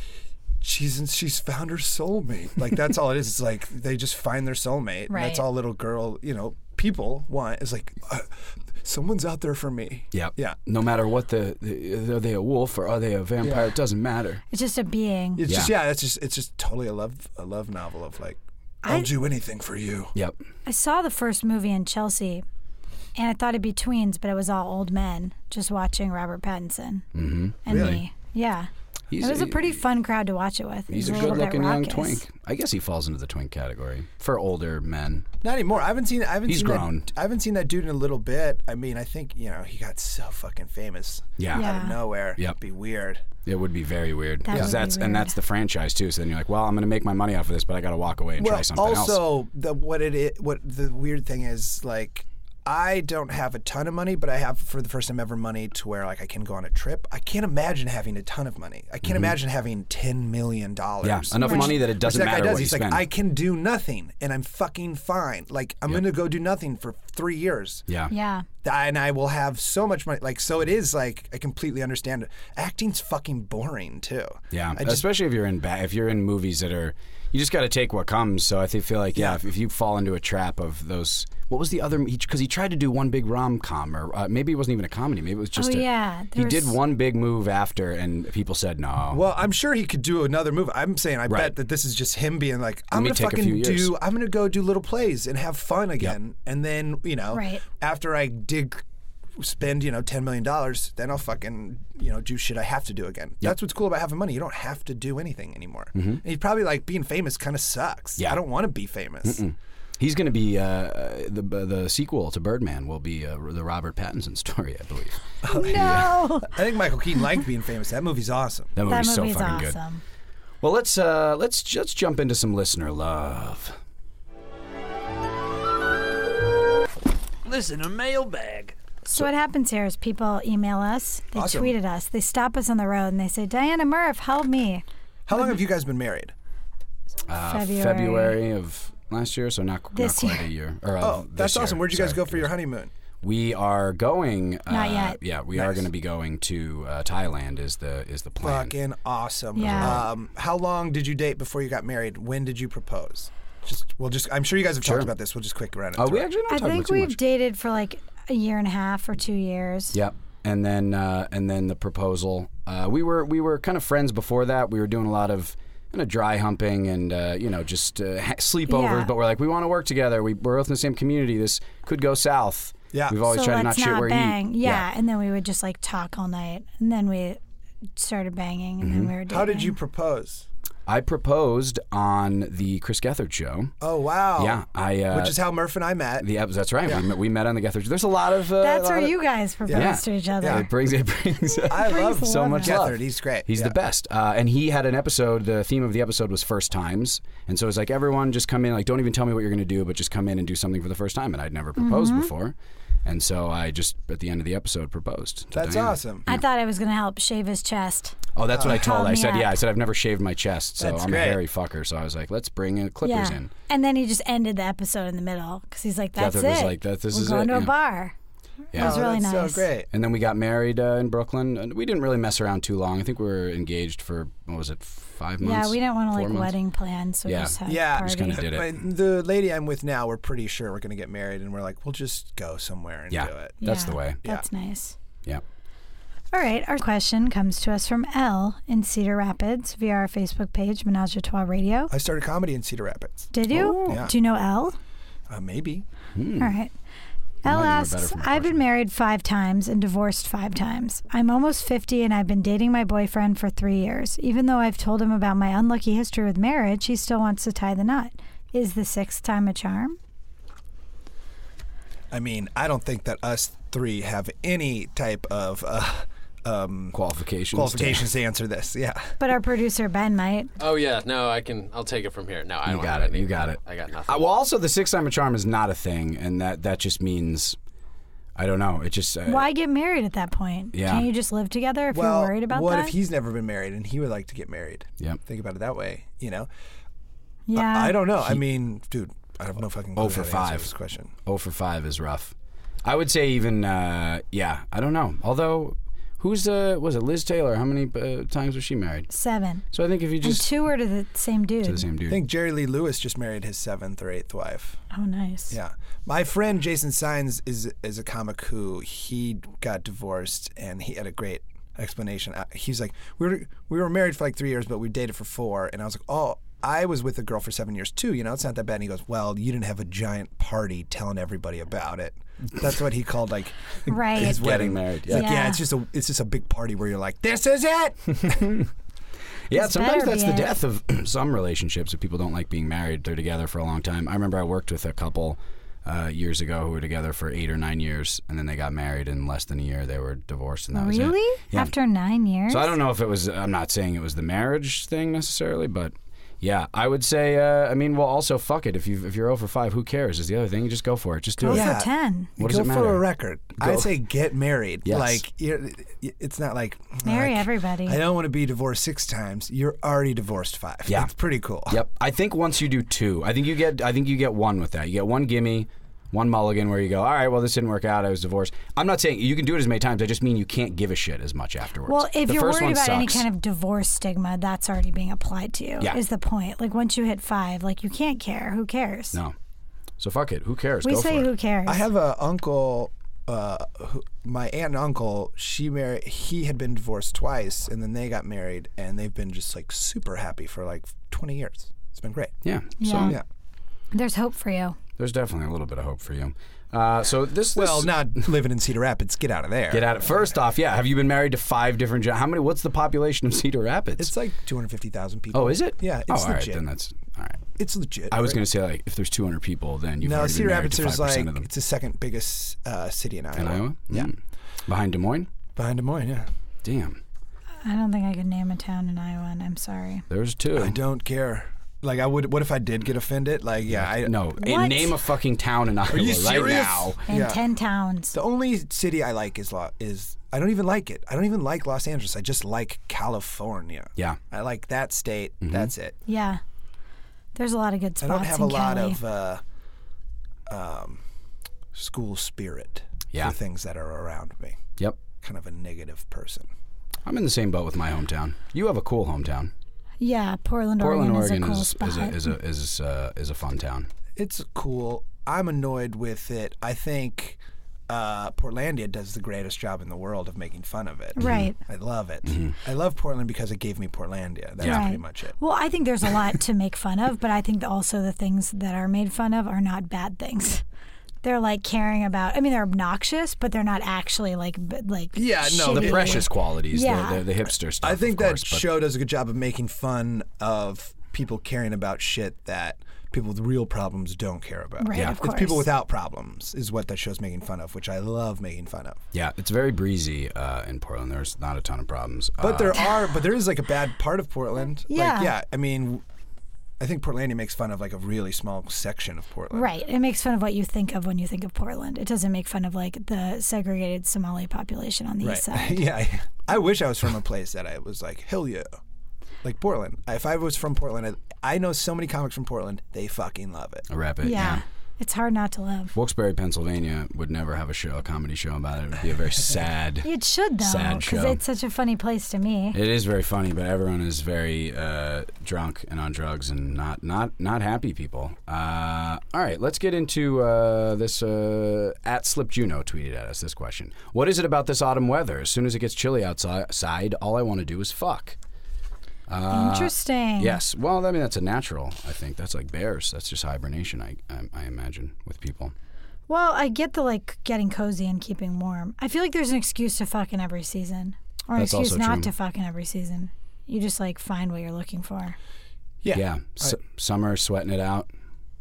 C: she's found her soulmate. Like that's all it is. It's like they just find their soulmate. And that's
A: Right.
C: all little girl people want is like someone's out there for me.
B: Yep.
C: Yeah.
B: No matter what are they a wolf or are they a vampire?
C: Yeah.
B: It doesn't matter.
A: It's just a being.
C: It's
B: Yeah.
C: it's just totally a love novel of like I'll do anything for you.
B: Yep.
A: I saw the first movie in Chelsea, and I thought it'd be tweens, but it was all old men just watching Robert Pattinson and
C: Really?
A: me. Yeah. It was a pretty fun crowd to watch it with.
B: He's
A: It
B: a
A: was little bit
B: good-looking young
A: raucous.
B: twink. I guess he falls into the twink category for older men.
C: Not anymore. I haven't seen
B: He's grown.
C: I haven't seen that dude in a little bit. I mean, I think he got so fucking famous
B: Yeah.
A: Yeah.
C: out of nowhere.
B: Yep.
C: It'd be weird.
B: It would be very weird
A: That
B: because
A: would be
B: that's
A: weird.
B: the franchise too. So then you're like, well, I'm going to make my money off of this, but I got to walk away and try something else.
C: also what the weird thing is like I don't have a ton of money, but I have for the first time ever money to where like I can go on a trip. I can't imagine having a ton of money. I can't imagine having $10 million.
B: Yeah, enough money that it doesn't
C: Which that guy
B: matter
C: does.
B: what you
C: He's
B: spend.
C: like, I can do nothing, and I'm fucking fine. Like I'm gonna go do nothing for 3 years.
B: Yeah.
A: Yeah.
C: And I will have so much money. Like, so it is like I completely understand it. Acting's fucking boring too.
B: Yeah,
C: I just,
B: especially if you're in movies that are, you just got to take what comes. So I feel like if you fall into a trap of those, what was the other? Because he tried to do one big rom-com, or maybe it wasn't even a comedy. Maybe it was just.
A: Oh, yeah.
B: He
A: There
B: did
A: was-
B: one big move after, and people said no.
C: well, I'm sure he could do another movie. I'm saying I
B: Right.
C: bet that this is just him being like, I'm
B: me
C: gonna
B: take a few
C: fucking
B: years.
C: I'm gonna go do little plays and have fun again. And then
A: Right.
C: after I dig spend $10 million, then I'll fucking do shit I have to do again. That's what's cool about having money. You don't have to do anything anymore. And he's probably like, being famous kind of sucks.
B: Yeah.
C: I don't want to be famous.
B: He's going to be the sequel to Birdman will be the Robert Pattinson story, I believe.
A: No.
C: I think Michael Keaton liked being famous. That movie's awesome.
B: That
A: That
B: movie's so
A: movie's
B: fucking good.
A: awesome.
B: Well, let's just jump into some listener love.
F: Listen, a mailbag.
A: So what happens here is people email us, they
C: Awesome.
A: tweet at us, they stop us on the road, and they say, Diana Murph, help me.
C: How long have you guys been married?
B: February of last year, so not
A: This
B: quite
A: year.
B: a year. Or,
C: Oh,
B: this
C: that's
B: year.
C: awesome. Where'd you guys
B: Sorry.
C: go for your honeymoon?
B: We are going.
A: Not yet.
B: Yeah, we are
C: Nice.
B: going to be going to Thailand. Is the plan?
C: Fucking awesome.
A: Yeah.
C: How long did you date before you got married? When did you propose? I'm sure you guys have
B: Sure.
C: talked about this. We'll just quick run it.
B: Oh, we
C: through.
B: actually don't
A: I
B: talk about
A: think
B: too
A: we've
B: much.
A: dated for like a year and a half or 2 years.
B: Yep. And then the proposal. We were kind of friends before that. We were doing a lot of kind of dry humping and just sleepovers.
A: Yeah.
B: But we're like, we want to work together. We're both in the same community. This could go south.
C: Yeah.
B: We've always
A: So
B: tried to not
A: let's
B: shit
A: not
B: where
A: bang.
B: he.
A: Yeah, and then we would just like talk all night, and then we started banging, and then we were dating.
C: How did you propose?
B: I proposed on the Chris Gethard show.
C: Oh wow.
B: Yeah,
C: Which is how Murph and I met.
B: That's right. We met on the Gethard show. There's a lot of.
A: That's where you guys proposed to each other.
C: Yeah.
B: It brings.
C: I love
B: so
A: love
B: much
A: that.
B: love.
C: Gethard. He's great.
B: He's the best. And he had an episode. The theme of the episode was first times, and so it was like, everyone just come in. Like, don't even tell me what you're going to do, but just come in and do something for the first time. And I'd never proposed before, and so I just at the end of the episode proposed. to
C: That's
B: Diana.
C: awesome.
A: I thought I was going to help shave his chest.
B: Oh, that's what I told.
A: Called
B: I
A: me
B: said,
A: up.
B: I said I've never shaved my chest, so
C: That's
B: I'm
C: great.
B: a hairy fucker. So I was like, let's bring clippers in.
A: And then he just ended the episode in the middle because he's like, that's
B: Gethard
A: it.
B: was like, this
A: We're
B: is
A: going
B: it.
A: to a
B: Yeah.
A: bar.
B: Yeah.
A: It was really
C: that's
A: nice.
C: so great.
B: And then we got married in Brooklyn. And we didn't really mess around too long. I think we were engaged for, 5 months?
A: Yeah, we didn't want to
B: 4
A: like
B: months?
A: wedding plans, so
B: Yeah.
A: we just had
C: Yeah.
A: a party.
B: Just kinda did it.
C: The lady I'm with now, we're pretty sure we're going to get married, and we're like, we'll just go somewhere and
B: Yeah.
C: do it.
B: That's the way.
A: That's nice.
B: Yeah.
A: All right, our question comes to us from Elle in Cedar Rapids via our Facebook page, Menage a Trois Radio.
C: I started comedy in Cedar Rapids.
A: Did you?
C: Oh. Yeah.
A: Do you know Elle?
C: Maybe.
A: All right. Elle
B: might know her better
A: asks,
B: from the
A: I've been married 5 times and divorced 5 times. I'm almost 50 and I've been dating my boyfriend for 3 years. Even though I've told him about my unlucky history with marriage, he still wants to tie the knot. Is the 6th time a charm?
C: I mean, I don't think that us 3 have any type of qualifications to answer this. Yeah.
A: But our producer Ben might.
E: Oh yeah, no, I'll take it from here. No, I
B: You
E: don't
B: got
E: have
B: it.
E: any.
B: You got it.
E: I got nothing.
B: Well, also, the 6th time a charm is not a thing, and that just means, I don't know. It just.
A: Why get married at that point?
B: Yeah.
A: Can't you just live together if
C: Well,
A: you're worried about
C: what
A: that?
C: if he's never been married and he would like to get married?
B: Yep.
C: Think about it that way,
A: Yeah.
C: I don't know. I mean, dude, I have no fucking clue
B: Oh for
C: how to answer
B: 5.
C: this question.
B: 0 for 5 is rough. I would say even, I don't know. Although, was it Liz Taylor? How many times was she married?
A: 7.
B: So I think if you
A: And
B: just
A: 2 are to the same dude.
B: to the same
C: I
B: dude.
C: think Jerry Lee Lewis just married his 7th or 8th wife.
A: Oh, nice.
C: Yeah. My friend Jason Sines is a comic who he got divorced, and he had a great explanation. He's like, we were married for like 3 years, but we dated for 4. And I was like, oh, I was with a girl for 7 years too. It's not that bad. And he goes, well, you didn't have a giant party telling everybody about it. That's what he called like
A: Right.
C: his
B: Getting
C: wedding.
B: married.
C: It's like,
A: Yeah.
C: it's just a big party where you're like, this is it.
B: Yeah,
A: This
B: sometimes
A: better
B: that's
A: be
B: the
A: it.
B: death of some relationships. If people don't like being married, they're together for a long time. I remember I worked with a couple years ago who were together for 8 or 9 years, and then they got married in less than a year. They were divorced, and that was it.
A: Really?
B: Yeah.
A: After 9 years?
B: So I don't know if it was. I'm not saying it was the marriage thing necessarily, but yeah, I would say. Also fuck it. If you're 0 for 5, who cares? Is the other thing. You just go for it. Just do
A: Go
B: it.
C: Yeah.
A: for 10.
B: What does
C: Go
B: it
C: for
B: matter?
C: a record.
B: Go.
C: I'd say get married.
B: Yes.
C: Like it's not like
A: Marry
C: like,
A: everybody.
C: I don't want to be divorced 6 times. You're already divorced 5.
B: Yeah.
C: It's pretty cool.
B: Yep. I think once you do 2, I think you get 1 with that. You get 1 gimme, 1 mulligan where you go, all right, well, this didn't work out. I was divorced. I'm not saying you can do it as many times. I just mean you can't give a shit as much afterwards.
A: Well, if
B: The
A: you're
B: first
A: worried
B: one
A: about any
B: sucks.
A: kind of divorce stigma, that's already being applied to you,
B: Yeah.
A: is the point. Like, once you hit 5, like, you can't care. Who cares?
B: No. So fuck it. Who cares?
A: We
B: Go
A: say
B: for
A: who
B: it.
A: cares.
C: I have a uncle. My aunt and uncle. He had been divorced twice, and then they got married, and they've been just like super happy for like 20 years. It's been great.
B: Yeah.
A: Yeah.
B: So
C: Yeah.
A: There's hope for you.
B: There's definitely a little bit of hope for you. So this
C: Well, not living in Cedar Rapids. Get out of there.
B: get at it. First off, yeah. Have you been married to 5 different? How many? What's the population of Cedar Rapids?
C: It's like 250,000 people.
B: Oh, is it?
C: Yeah, it's
B: all right.
C: legit.
B: Then that's all right.
C: It's legit.
B: I was
C: right?
B: going to say like if there's 200 people, then you've
C: No,
B: already
C: Cedar
B: been married
C: Rapids
B: to 5%
C: is like
B: of them.
C: it's the second biggest city in Iowa.
B: In Iowa?
C: Yeah,
B: Behind Des Moines?
C: behind Des Moines. Yeah.
B: Damn.
A: I don't think I could name a town in Iowa, and I'm sorry.
B: There's 2.
C: I don't care. Like I would. What if I did get offended? Like
B: No.
A: What?
B: Name a fucking town in Iowa
C: you
B: right
C: serious?
B: now.
A: In
C: Yeah.
A: 10 towns.
C: The only city I like is I don't even like it. I don't even like Los Angeles. I just like California.
B: Yeah.
C: I like that state. That's it.
A: Yeah. There's a lot of good
C: I
A: spots
C: don't have
A: in
C: a lot
A: Cali.
C: of school spirit
B: Yeah.
C: for things that are around me.
B: Yep.
C: Kind of a negative person.
B: I'm in the same boat with my hometown. You have a cool hometown.
A: Yeah, Portland,
B: Portland,
A: Oregon
B: Oregon
A: is a cool spot.
B: is a fun town.
C: It's cool. I'm annoyed with it. I think Portlandia does the greatest job in the world of making fun of it.
A: Right.
C: I love it. I love Portland because it gave me Portlandia. That's
A: Right.
C: pretty much it.
A: Well, I think there's a lot to make fun of, but I think also the things that are made fun of are not bad things. They're like caring about. I mean, they're obnoxious, but they're not actually like
C: Yeah, no,
B: The
A: shitty.
B: precious qualities,
A: Yeah.
B: the hipster stuff.
C: I think
B: of course,
C: that
B: but
C: show does a good job of making fun of people caring about shit that people with real problems don't care about.
A: Right,
B: Yeah.
A: of
C: It's
A: course.
C: people without problems is what that show's making fun of, which I love making fun of.
B: Yeah, it's very breezy in Portland. There's not a ton of problems.
C: But there is like a bad part of Portland.
A: Yeah.
C: Like, yeah. I mean, I think Portlandia makes fun of like a really small section of Portland.
A: Right. It makes fun of what you think of when you think of Portland. It doesn't make fun of like the segregated Somali population on the east side.
C: Yeah. I wish I was from a place that I was like, hell yeah. Like Portland. If I was from Portland, I know so many comics from Portland. They fucking love it.
B: a rep it.
A: Yeah. It's hard not to love.
B: Wilkes-Barre, Pennsylvania would never have a comedy show about it. It would be a very sad.
A: It should though,
B: Sad
A: because
B: show.
A: it's such a funny place to me.
B: It is very funny, but everyone is very drunk and on drugs and not happy people. All right, let's get into this. At Slip Juno tweeted at us this question: what is it about this autumn weather? As soon as it gets chilly outside, all I want to do is fuck.
A: Interesting.
B: Yes. Well, I mean that's a natural. I think that's like bears. That's just hibernation. I imagine with people.
A: Well, I get the like getting cozy and keeping warm. I feel like there's an excuse to fuck in every season, or an
B: That's
A: excuse
B: also
A: not
B: true.
A: to fuck in every season. You just like find what you're looking for.
C: Yeah.
B: Summer, sweating it out,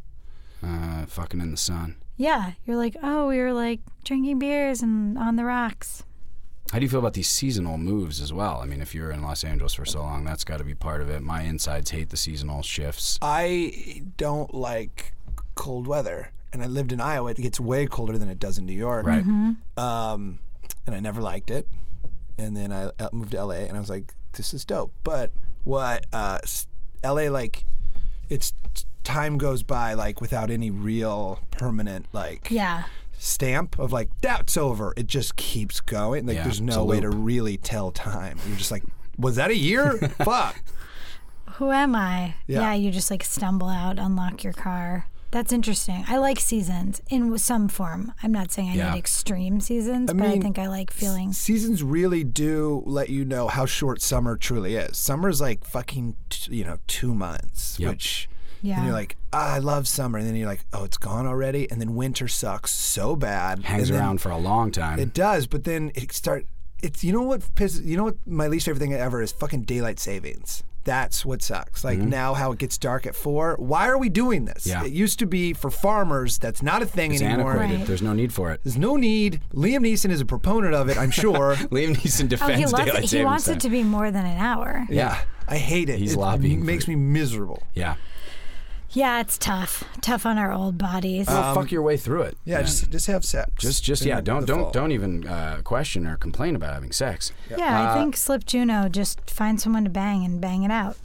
B: fucking in the sun.
A: Yeah, you're like, oh, we were like drinking beers and on the rocks.
B: How do you feel about these seasonal moves as well? I mean, if you're in Los Angeles for so long, that's got to be part of it. My insides hate the seasonal shifts.
C: I don't like cold weather. And I lived in Iowa. It gets way colder than it does in New York.
B: Right.
A: Mm-hmm.
C: And I never liked it. And then I moved to LA, and I was like, this is dope. But what LA, like, it's time goes by like without any real permanent like
A: Yeah.
C: stamp of like that's over. It just keeps going. Like
B: Yeah,
C: there's
B: it's a
C: no way to
B: loop.
C: really tell time. You're just like, was that a year? Fuck.
A: Who am I?
C: Yeah.
A: You just like stumble out, unlock your car. That's interesting. I like seasons in some form. I'm not saying I
B: Yeah.
A: need extreme seasons,
C: I
A: but I
C: mean,
A: think I like feeling.
C: Seasons really do let you know how short summer truly is. Summer's like fucking 2 months,
B: Yep.
C: which
A: Yeah.
C: and you're like, I love summer, and then you're like, oh, it's gone already, and then winter sucks so bad.
B: Hangs
C: and then
B: around for a long time.
C: It does, but then it's you know what my least favorite thing ever is fucking daylight savings. That's what sucks. Like now how it gets dark at 4. Why are we doing this?
B: Yeah.
C: It used to be for farmers. That's not a thing
B: It's
C: anymore.
B: antiquated.
A: Right.
B: There's no need for it.
C: There's no need. Liam Neeson is a proponent of it, I'm sure.
B: Liam Neeson
A: Oh,
B: defends
A: he loves
B: daylight
A: it. He
B: savings
A: wants
B: time.
A: it to be more than an hour.
C: Yeah. I hate it.
B: He's
C: It
B: lobbying
C: makes
B: for
C: me miserable.
B: Yeah.
A: Yeah, it's tough. Tough on our old bodies.
B: Well, fuck your way through it.
C: Yeah,
B: man.
C: just have sex.
B: Just
C: in
B: yeah.
C: the fall.
B: Don't even question or complain about having sex.
A: Yeah, I think Slip Juno, just find someone to bang and bang it out.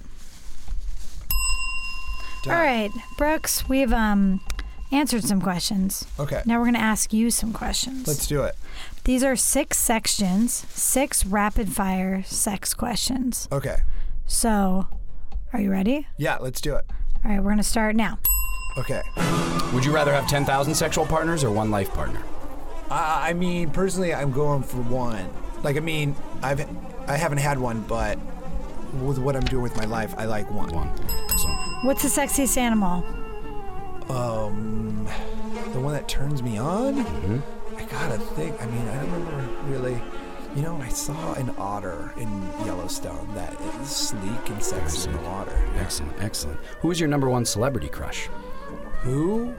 C: Done.
A: All right, Brooks, we've answered some questions.
C: Okay.
A: Now we're going to ask you some questions.
C: Let's do it.
A: These are 6 sections, 6 rapid-fire sex questions.
C: Okay.
A: So, are you ready?
C: Yeah, let's do it.
A: All right, we're going to start now.
C: Okay.
B: Would you rather have 10,000 sexual partners or one life partner?
C: I mean, personally, I'm going for one. Like, I mean, I haven't had one, but with what I'm doing with my life, I like one.
B: One. Excellent.
A: What's the sexiest animal?
C: The one that turns me on? I gotta think. I mean, I don't remember really. You know, I saw an otter in Yellowstone that is sleek and sexy in the water.
B: Excellent, excellent. Who is your number one celebrity crush?
C: Who?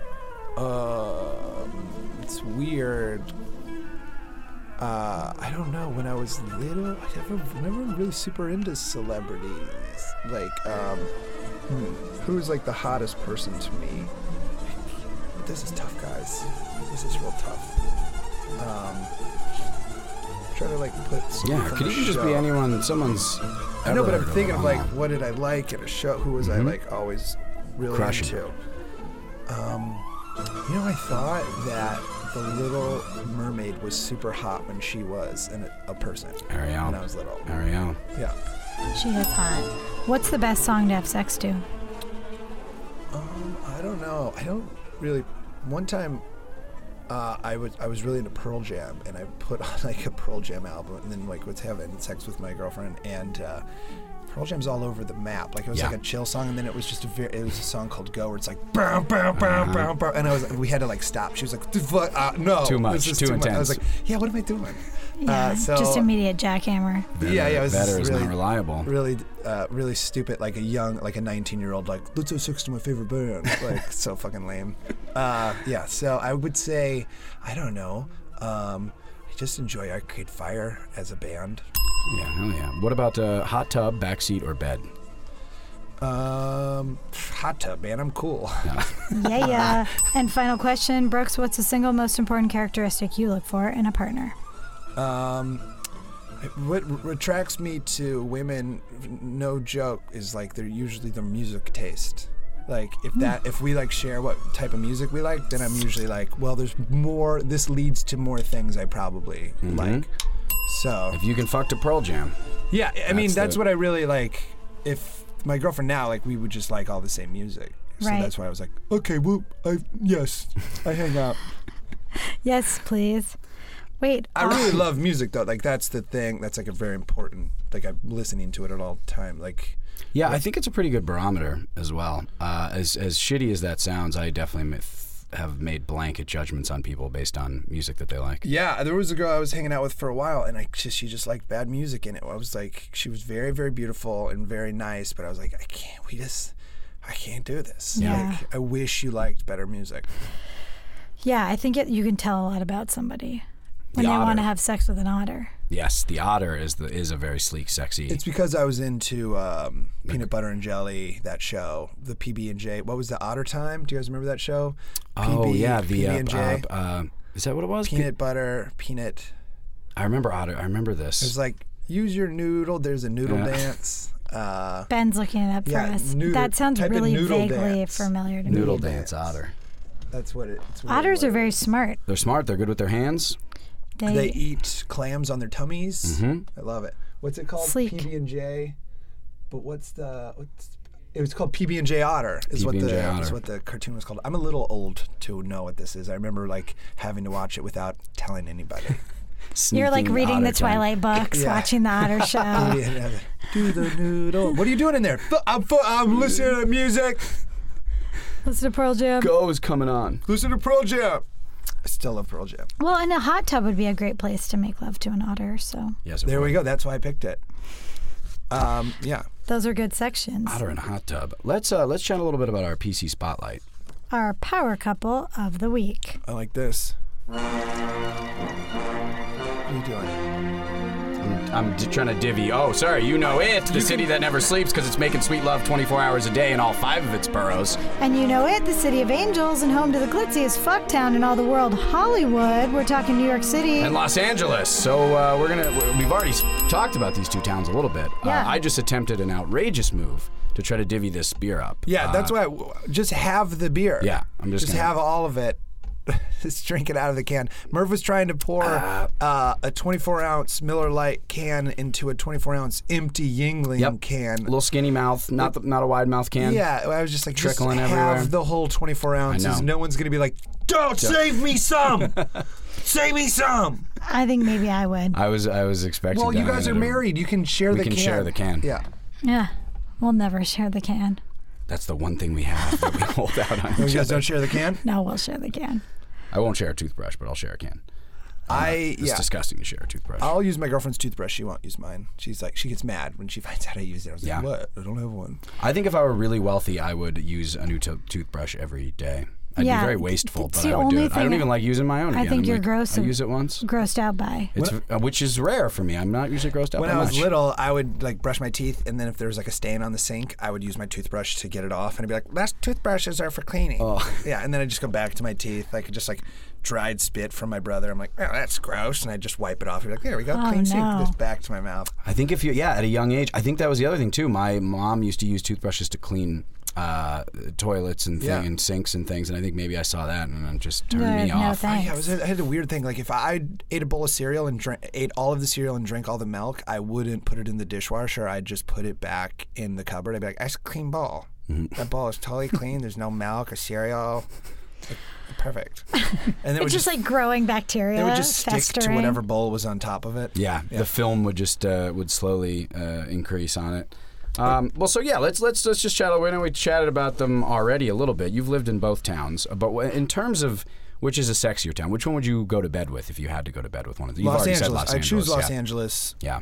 C: It's weird. I don't know. When I was little, I never really super into celebrities. Like, who's like the hottest person to me? This is tough, guys. This is real tough. Try to like put.
B: Yeah, could even just be anyone. Someone's.
C: I know, but I'm
B: ever
C: thinking of
B: gone
C: like,
B: on.
C: what did I like at a show? Who was I like always really
B: Crushing.
C: into? You know, I thought that the Little Mermaid was super hot when she was a person.
B: Ariel.
C: When I was little.
B: Ariel.
C: Yeah.
A: She is hot. What's the best song to have sex to?
C: I don't know. I don't really. One time, I was really into Pearl Jam, and I put on like a Pearl Jam album, and then like was having sex with my girlfriend, and Pearl Jam's all over the map. Like it was
B: Yeah.
C: like a chill song, and then it was just it was a song called Go, where it's like bow bow bow bow bow, and we had to like stop. She was like, "The fuck, no,
B: Too much,
C: this is
B: too
C: much." I was
B: intense.
C: like, yeah, what am I doing?
A: Yeah,
C: So
A: just immediate jackhammer.
C: yeah, it was
B: Better is
C: really,
B: not reliable.
C: really stupid, like a 19-year-old, like, let's have sex to my favorite band. Like, so fucking lame. Yeah, so I would say, I don't know, I just enjoy Arcade Fire as a band.
B: Yeah, hell yeah. What about hot tub, backseat, or bed?
C: Hot tub, man, I'm cool.
A: Yeah. And final question, Brooks, what's the single most important characteristic you look for in a partner?
C: What attracts me to women, no joke, is like they're usually their music taste. Like if we like share what type of music we like, then I'm usually like, well, there's more. This leads to more things I probably like. So
B: If you can fuck to Pearl Jam.
C: yeah, I mean that's
B: the-
C: what I really like. If my girlfriend now, like we would just like all the same music. So
A: Right.
C: that's why I was like, okay, well, yes, I hang out.
A: Yes, please. Wait.
C: I really love music though. Like that's the thing. That's like a very important. Like I'm listening to it at all the time. Like
B: Yeah, I think it's a pretty good barometer as well. As shitty as that sounds, I definitely have made blanket judgments on people based on music that they like.
C: yeah, there was a girl I was hanging out with for a while, and she just liked bad music in it. I was like, she was very very beautiful and very nice, but I was like, I can't do this.
A: Yeah.
C: Like I wish you liked better music.
A: Yeah, I think you can tell a lot about somebody when
B: The
A: they want
B: otter.
A: to have sex with an otter.
B: Yes, the otter is a very sleek, sexy.
C: It's because I was into Peanut Butter and Jelly, that show, the PB&J. What was the Otter Time? Do you guys remember that show?
B: yeah, the
C: PB&J.
B: is that what it was?
C: Peanut butter, peanut.
B: I remember otter. I remember this.
C: It was like, use your noodle. There's a noodle
B: Yeah.
C: dance.
A: Ben's looking it up
C: Yeah,
A: for us.
C: noodle-
A: That sounds
C: type in
A: really
C: noodle
A: vaguely
C: dance.
A: familiar to me.
B: Noodle
C: dance.
B: dance otter.
C: That's what it. It's
A: Otters are very smart.
B: They're smart. They're good with their hands.
C: They eat clams on their tummies.
B: Mhm.
C: I love it. What's it called?
A: Sleek.
C: PB&J. But it was called PB&J Otter. Is what
B: PB&J Otter.
C: is what the cartoon was called. I'm a little old to know what this is. I remember like having to watch it without telling anybody.
A: You're like
B: Sneaking
A: reading the
B: otter time.
A: Twilight books,
C: Yeah.
A: watching the Otter Show.
C: Do the noodle. What are you doing in there? I'm listening to music.
A: Listen to Pearl Jam.
B: Go is coming on.
C: Listen to Pearl Jam. I still love Pearl Jam.
A: Well, and a hot tub would be a great place to make love to an otter. So
B: Yes.
C: There we go. That's why I picked it. Yeah.
A: those are good sections.
B: Otter in a hot tub. Let's chat a little bit about our PC spotlight.
A: Our power couple of the week.
C: I like this. What are you doing?
B: I'm trying to divvy. Oh, sorry. You know it. The city that never sleeps because it's making sweet love 24 hours a day in all 5 of its boroughs.
A: And you know it, the city of angels and home to the glitziest fucktown in all the world, Hollywood. We're talking New York City.
B: And Los Angeles. So we've already talked about these two towns a little bit.
A: Yeah.
B: I just attempted an outrageous move to try to divvy this beer up.
C: Yeah, that's why. Just have the beer.
B: Yeah, I'm just gonna-
C: have all of it. Just drink it out of the can. Murph was trying to pour a 24-ounce Miller Lite can into a 24-ounce empty Yingling can.
B: Little skinny mouth, not a wide mouth can.
C: Yeah, I was just like,
B: Trickling
C: just
B: everywhere.
C: have the whole 24 ounces.
B: know.
C: No one's gonna be like, don't save me some. Save me some.
A: I think maybe I would.
B: I was expecting.
C: Well, you
B: that.
C: guys are married. You can share
B: We
C: the
B: can
C: can.
B: share the can.
C: Yeah.
A: Yeah, we'll never share the can.
B: That's the one thing we have that we hold out on
C: You
B: each
C: guys
B: other.
C: don't share the can?
A: No, we'll share the can.
B: I won't share a toothbrush, but I'll share a can. It's disgusting to share a toothbrush.
C: I'll use my girlfriend's toothbrush. She won't use mine. She's like, she gets mad when she finds out I use it. I was like, what? I don't have one.
B: I think if I were really wealthy, I would use a new toothbrush every day. I'd be very wasteful,
A: it's
B: but
A: the
B: I would do
A: only
B: it. I
A: thing
B: don't even like using my own.
A: I
B: again.
A: think
B: I'm
A: you're
B: like,
A: gross
B: I
A: and-
B: use it once.
A: Grossed out by.
B: It's which is rare for me. I'm not usually grossed out
C: When
B: by
C: I was
B: much.
C: little, I would like brush my teeth, and then if there was like a stain on the sink, I would use my toothbrush to get it off, and I'd be like, "Last toothbrushes are for cleaning." Yeah, and then I just go back to my teeth, like just like dried spit from my brother. I'm like, "Oh, that's gross," and I just wipe it off. You're like, "There we go, clean sink."
A: no.
C: Goes back to my mouth.
B: I think if you, at a young age, I think that was the other thing too. My mom used to use toothbrushes to clean toilets and and sinks and things, and I think maybe I saw that and it just turned me
A: No,
B: off.
A: thanks.
C: I had a weird thing. Like if I ate a bowl of cereal and ate all of the cereal and drank all the milk, I wouldn't put it in the dishwasher. I'd just put it back in the cupboard. I'd be like, "That's a clean bowl. That bowl is totally clean. There's no milk or cereal. Like, perfect." And
A: It's just like growing bacteria.
C: it would just stick
A: festering.
C: to whatever bowl was on top of it.
B: Yeah, the film would just would slowly increase on it. Well, so yeah, let's just chat. I know we chatted about them already a little bit. You've lived in both towns, but in terms of which is a sexier town, which one would you go to bed with if you had to go to bed with one of them? You've
C: Los
B: already
C: Angeles.
B: said Los
C: I
B: Angeles.
C: choose Los
B: yeah.
C: Angeles.
B: Yeah,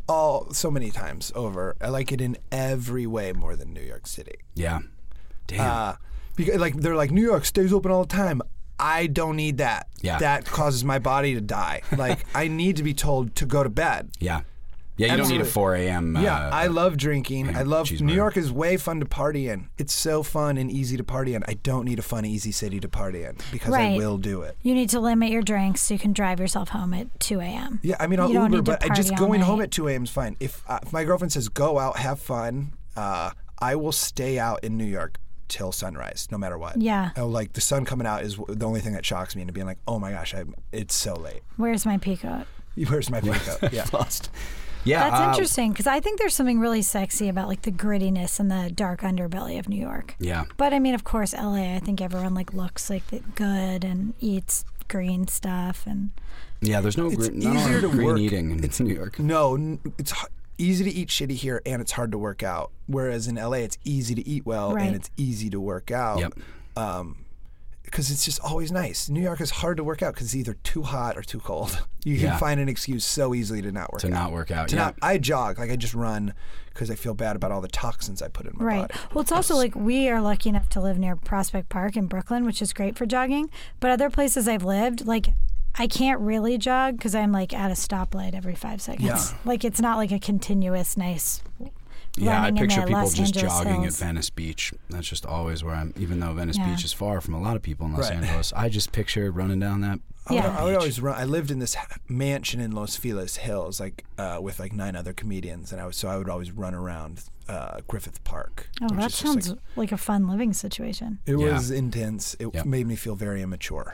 C: So many times over. I like it in every way more than New York City.
B: yeah. Damn.
C: Because like they're like, New York stays open all the time. I don't need that.
B: Yeah.
C: That causes my body to die. Like I need to be told to go to bed.
B: yeah. Yeah, you don't need a 4 a.m.
C: Yeah, I love drinking. I love
B: cheeseburger.
C: New York is way fun to party in. It's so fun and easy to party in. I don't need a fun, easy city to party in because I
A: Right.
C: will do it.
A: You need to limit your drinks so you can drive yourself home at 2 a.m.
C: Yeah, I mean, I'll
A: You don't
C: Uber,
A: need to
C: but I just
A: party all
C: going home
A: night.
C: at 2 a.m. is fine. If my girlfriend says go out, have fun, I will stay out in New York till sunrise, no matter what.
A: Yeah.
C: Oh, like the sun coming out is the only thing that shocks me into being like, oh my gosh, it's so late.
A: Where's my peacoat?
C: Where's my pickup? Yeah.
B: lost. Yeah,
A: That's interesting because I think there's something really sexy about like the grittiness and the dark underbelly of New York.
B: Yeah.
A: But I mean, of course, LA. I think everyone like looks like good and eats green stuff and
B: Yeah, there's no
C: It's
B: not a lot
C: easier
B: of
C: to
B: green
C: work.
B: eating in New York.
C: No, it's easy to eat shitty here and it's hard to work out. Whereas in LA, it's easy to eat well
A: Right.
C: and it's easy to work out.
B: Yep.
C: Because it's just always nice. New York is hard to work out because it's either too hot or too cold. You can
B: Yeah.
C: find an excuse so easily to not work out.
B: To not work out, yeah.
C: I jog. Like I just run because I feel bad about all the toxins I put in my
A: right.
C: body.
A: Well, it's also like we are lucky enough to live near Prospect Park in Brooklyn, which is great for jogging. But other places I've lived, like I can't really jog because I'm like at a stoplight every 5 seconds.
C: Yeah.
A: Like it's not like a continuous nice.
B: Yeah, I
A: running in
B: picture
A: the
B: people
A: Los
B: just
A: Angeles
B: jogging
A: hills.
B: at Venice Beach. That's just always where I'm. Even though Venice
A: Yeah.
B: Beach is far from a lot of people in Los
C: Right.
B: Angeles, I just picture running down that.
A: Yeah.
C: I would always run. I lived in this mansion in Los Feliz Hills, like with like 9 other comedians, and I would always run around Griffith Park.
A: Oh,
C: which
A: that
C: is just,
A: sounds
C: like,
A: like a fun living situation.
C: it
B: Yeah.
C: was intense. It
B: Yep.
C: made me feel very immature.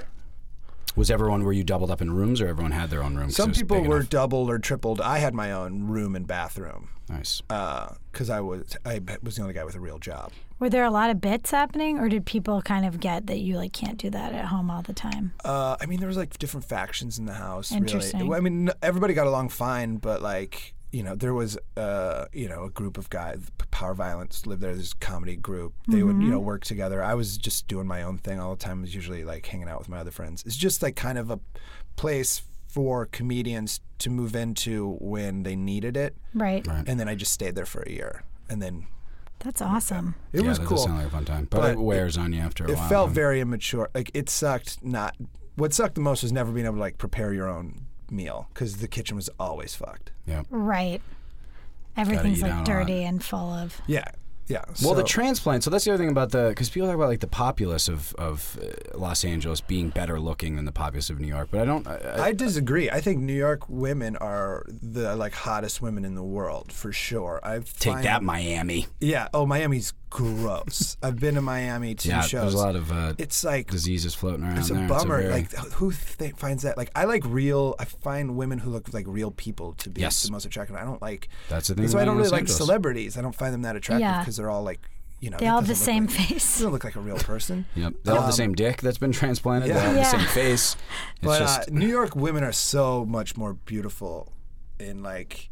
B: Were you doubled up in rooms, or everyone had their own room? 'cause
C: Some
B: it was
C: people
B: big
C: were
B: enough?
C: doubled or tripled. I had my own room and bathroom
B: Nice.
C: because I was the only guy with a real job.
A: Were there a lot of bits happening, or did people kind of get that you like can't do that at home all the time?
C: I mean, there was like different factions in the house.
A: Interesting.
C: Really. I mean, everybody got along fine, but like there was a group of guys. Power Violence lived there. This comedy group. They would work together. I was just doing my own thing all the time. I was usually like hanging out with my other friends. It's just like kind of a place for comedians to move into when they needed it,
A: Right.
C: and then I just stayed there for a year, and then
A: That's awesome.
C: it
B: yeah,
C: was
B: that
C: cool.
B: does sound like a fun time, but
C: But
B: it wears on you after a
C: It
B: while.
C: felt very immature. Like it sucked. What sucked the most was never being able to like prepare your own meal because the kitchen was always fucked.
B: Yeah.
A: Right. Everything's
B: eat out a
A: like
B: lot.
A: dirty and full of.
C: Yeah.
B: Well, the
C: So-
B: transplant. So that's the other thing about because people talk about like the populace of Los Angeles being better looking than the populace of New York, but I don't.
C: I disagree. I think New York women are the like hottest women in the world for sure.
B: Take that, Miami.
C: Yeah. Oh, Miami's gross. I've been to Miami 2
B: Yeah,
C: shows.
B: there's a lot of
C: it's like
B: diseases floating around
C: it's a
B: there.
C: bummer.
B: very-
C: Like who finds that? Like I like real. I find women who look like real people to be
B: Yes.
C: the most attractive. I don't like.
B: That's the thing
C: So I
B: about
C: don't really
B: Los
C: like
B: Angeles.
C: celebrities. I don't find them that attractive
A: Yeah.
C: because they're all like
A: They
C: that
A: all have the
C: doesn't look
A: same
C: like-
A: face.
C: Doesn't look like a real person.
B: Yep. They all have the same dick that's been transplanted.
C: Yeah.
B: They all have
A: Yeah.
B: the same face. It's
C: But
B: just
C: New York women are so much more beautiful in like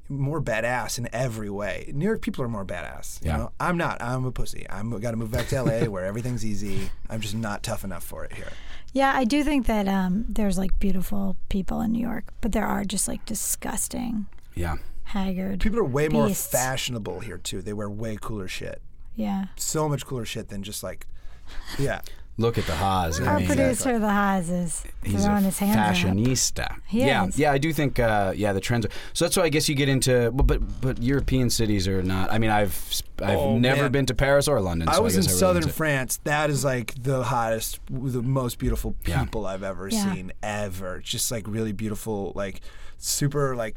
C: more badass in every way. New York people are more badass. You
B: Yeah.
C: know? I'm not. I'm a pussy. I'm got to move back to LA where everything's easy. I'm just not tough enough for it here.
A: Yeah, I do think that there's like beautiful people in New York, but there are just like disgusting,
B: Yeah.
C: People
A: haggard
C: are way more
A: beasts.
C: fashionable here too. They wear way cooler shit.
A: Yeah.
C: So much cooler shit than just like, yeah.
B: Look at the Haas. I
A: Our
B: mean,
A: producer, the Haas, is
B: he's
A: throwing
B: a
A: his hands up.
B: fashionista.
A: He
B: yeah,
A: is.
B: yeah. I do think, the trends. So that's why I guess you get into. But European cities are not. I mean, I've
C: Oh,
B: never
C: man.
B: been to Paris or London.
C: I
B: so
C: was
B: I
C: in
B: guess I really
C: southern
B: didn't-
C: France. That is like the hottest, the most beautiful
B: Yeah.
C: people I've ever
A: Yeah.
C: seen ever. Just like really beautiful, like super, like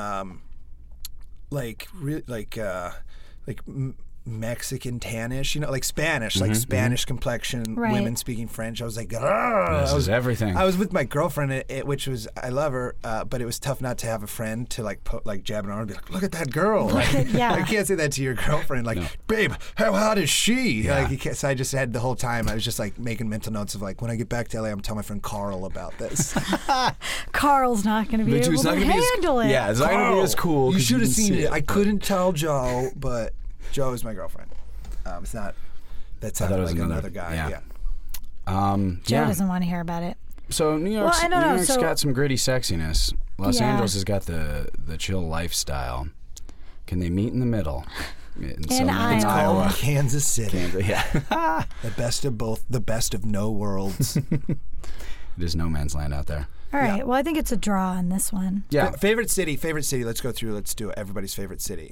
C: Mexican tannish, you know, like Spanish, like Spanish complexion,
A: Right.
C: women speaking French. I was like, "Argh."
B: This
C: I was,
B: is everything.
C: I was with my girlfriend, which was I love her, but it was tough not to have a friend to like jab an arm and be like, look at that girl. Like,
A: yeah.
C: I can't say that to your girlfriend, like, babe, how hot is she?
B: Yeah.
C: Like, you can't, so I just had the whole time. I was just like making mental notes of like when I get back to LA, I'm telling my friend Carl about this.
A: Carl's not going to be
B: But
A: able
B: it's not
A: to
B: gonna be as-
A: handle it.
B: Yeah, it's not going to be as cool.
C: You
B: 'cause
C: should have
B: didn't
C: seen
B: see
C: it. I couldn't tell Joe, but Joe is my girlfriend. It's not. That
B: thought
C: sounded
B: it was
C: like
B: another-
C: another guy.
B: yeah.
C: Yeah.
A: Joe
B: yeah.
A: doesn't want to hear about it.
B: So New York's,
A: Well, I don't
B: New
A: know,
B: York's
A: so-
B: got some gritty sexiness. Los
A: Yeah.
B: Angeles has got the chill lifestyle. Can they meet in the middle?
A: In Iowa.
C: Oh, Kansas City.
B: Yeah.
C: The best of both. The best of no worlds.
B: There's no man's land out there.
A: All right. Well, I think it's a draw on this one.
B: Yeah.
C: Favorite city. Let's go through. Let's do everybody's favorite city.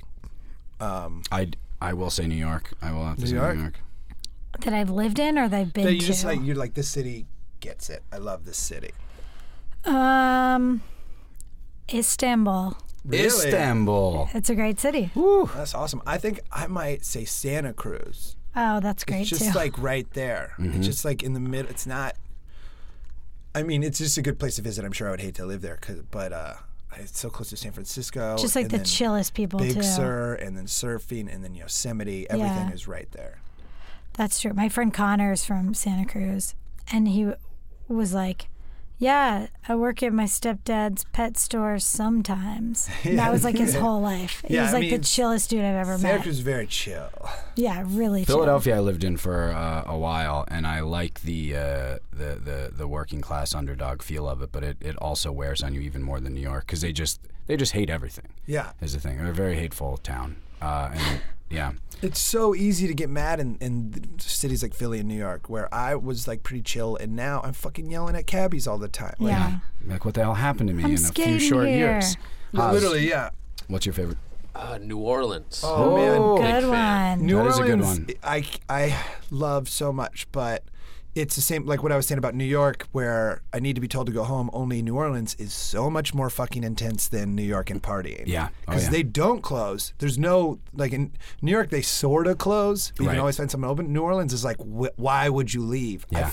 B: I will say New York. I will have to
C: New
B: say
C: York?
B: New York.
A: That I've lived in or that I've been
C: That you
A: to.
C: just like you're like this city gets it. I love this city.
A: Istanbul.
C: Really?
B: Istanbul.
A: It's a great city.
C: That's awesome. I think I might say Santa Cruz.
A: Oh, that's great
C: It's just
A: too.
C: like right there. It's just like in the middle. It's not. I mean, it's just a good place to visit. I'm sure I would hate to live there, but it's so close to San Francisco.
A: just like
C: and
A: the
C: then
A: chillest people
C: Big
A: too.
C: Sur, and then surfing, and then Yosemite. Everything
A: Yeah.
C: is right there.
A: That's true. My friend Connor is from Santa Cruz, and he was like, "Yeah, I work at my stepdad's pet store sometimes." And that was like his whole life. He
C: Yeah,
A: was
C: I
A: like the
C: mean,
A: chillest dude I've ever
C: Santa
A: met.
C: Cruz is very chill.
A: Yeah, really chill.
B: Philadelphia, I lived in for a while, and I like the working class underdog feel of it. But it also wears on you even more than New York because they just hate everything.
C: Yeah.
B: Is the thing. They're a very hateful town, and yeah.
C: It's so easy to get mad in cities like Philly and New York, where I was like pretty chill, and now I'm fucking yelling at cabbies all the time. Like,
A: Yeah.
B: Like what the hell happened to me
A: I'm
B: in a few
A: skating
B: short
A: here.
B: years? Haas,
C: literally, yeah.
B: What's your favorite?
E: New Orleans.
C: Oh, man.
E: Big
A: Good
E: fan.
A: one.
C: New
B: That is a good
C: Orleans,
B: one.
C: I love so much, but it's the same like what I was saying about New York, where I need to be told to go home. Only New Orleans is so much more fucking intense than New York and partying.
B: Yeah. Oh,
C: because
B: yeah.
C: they don't close. There's no like in New York they sort of close, but you
B: Right.
C: can always find something open. New Orleans is like, why would you leave?
B: Yeah.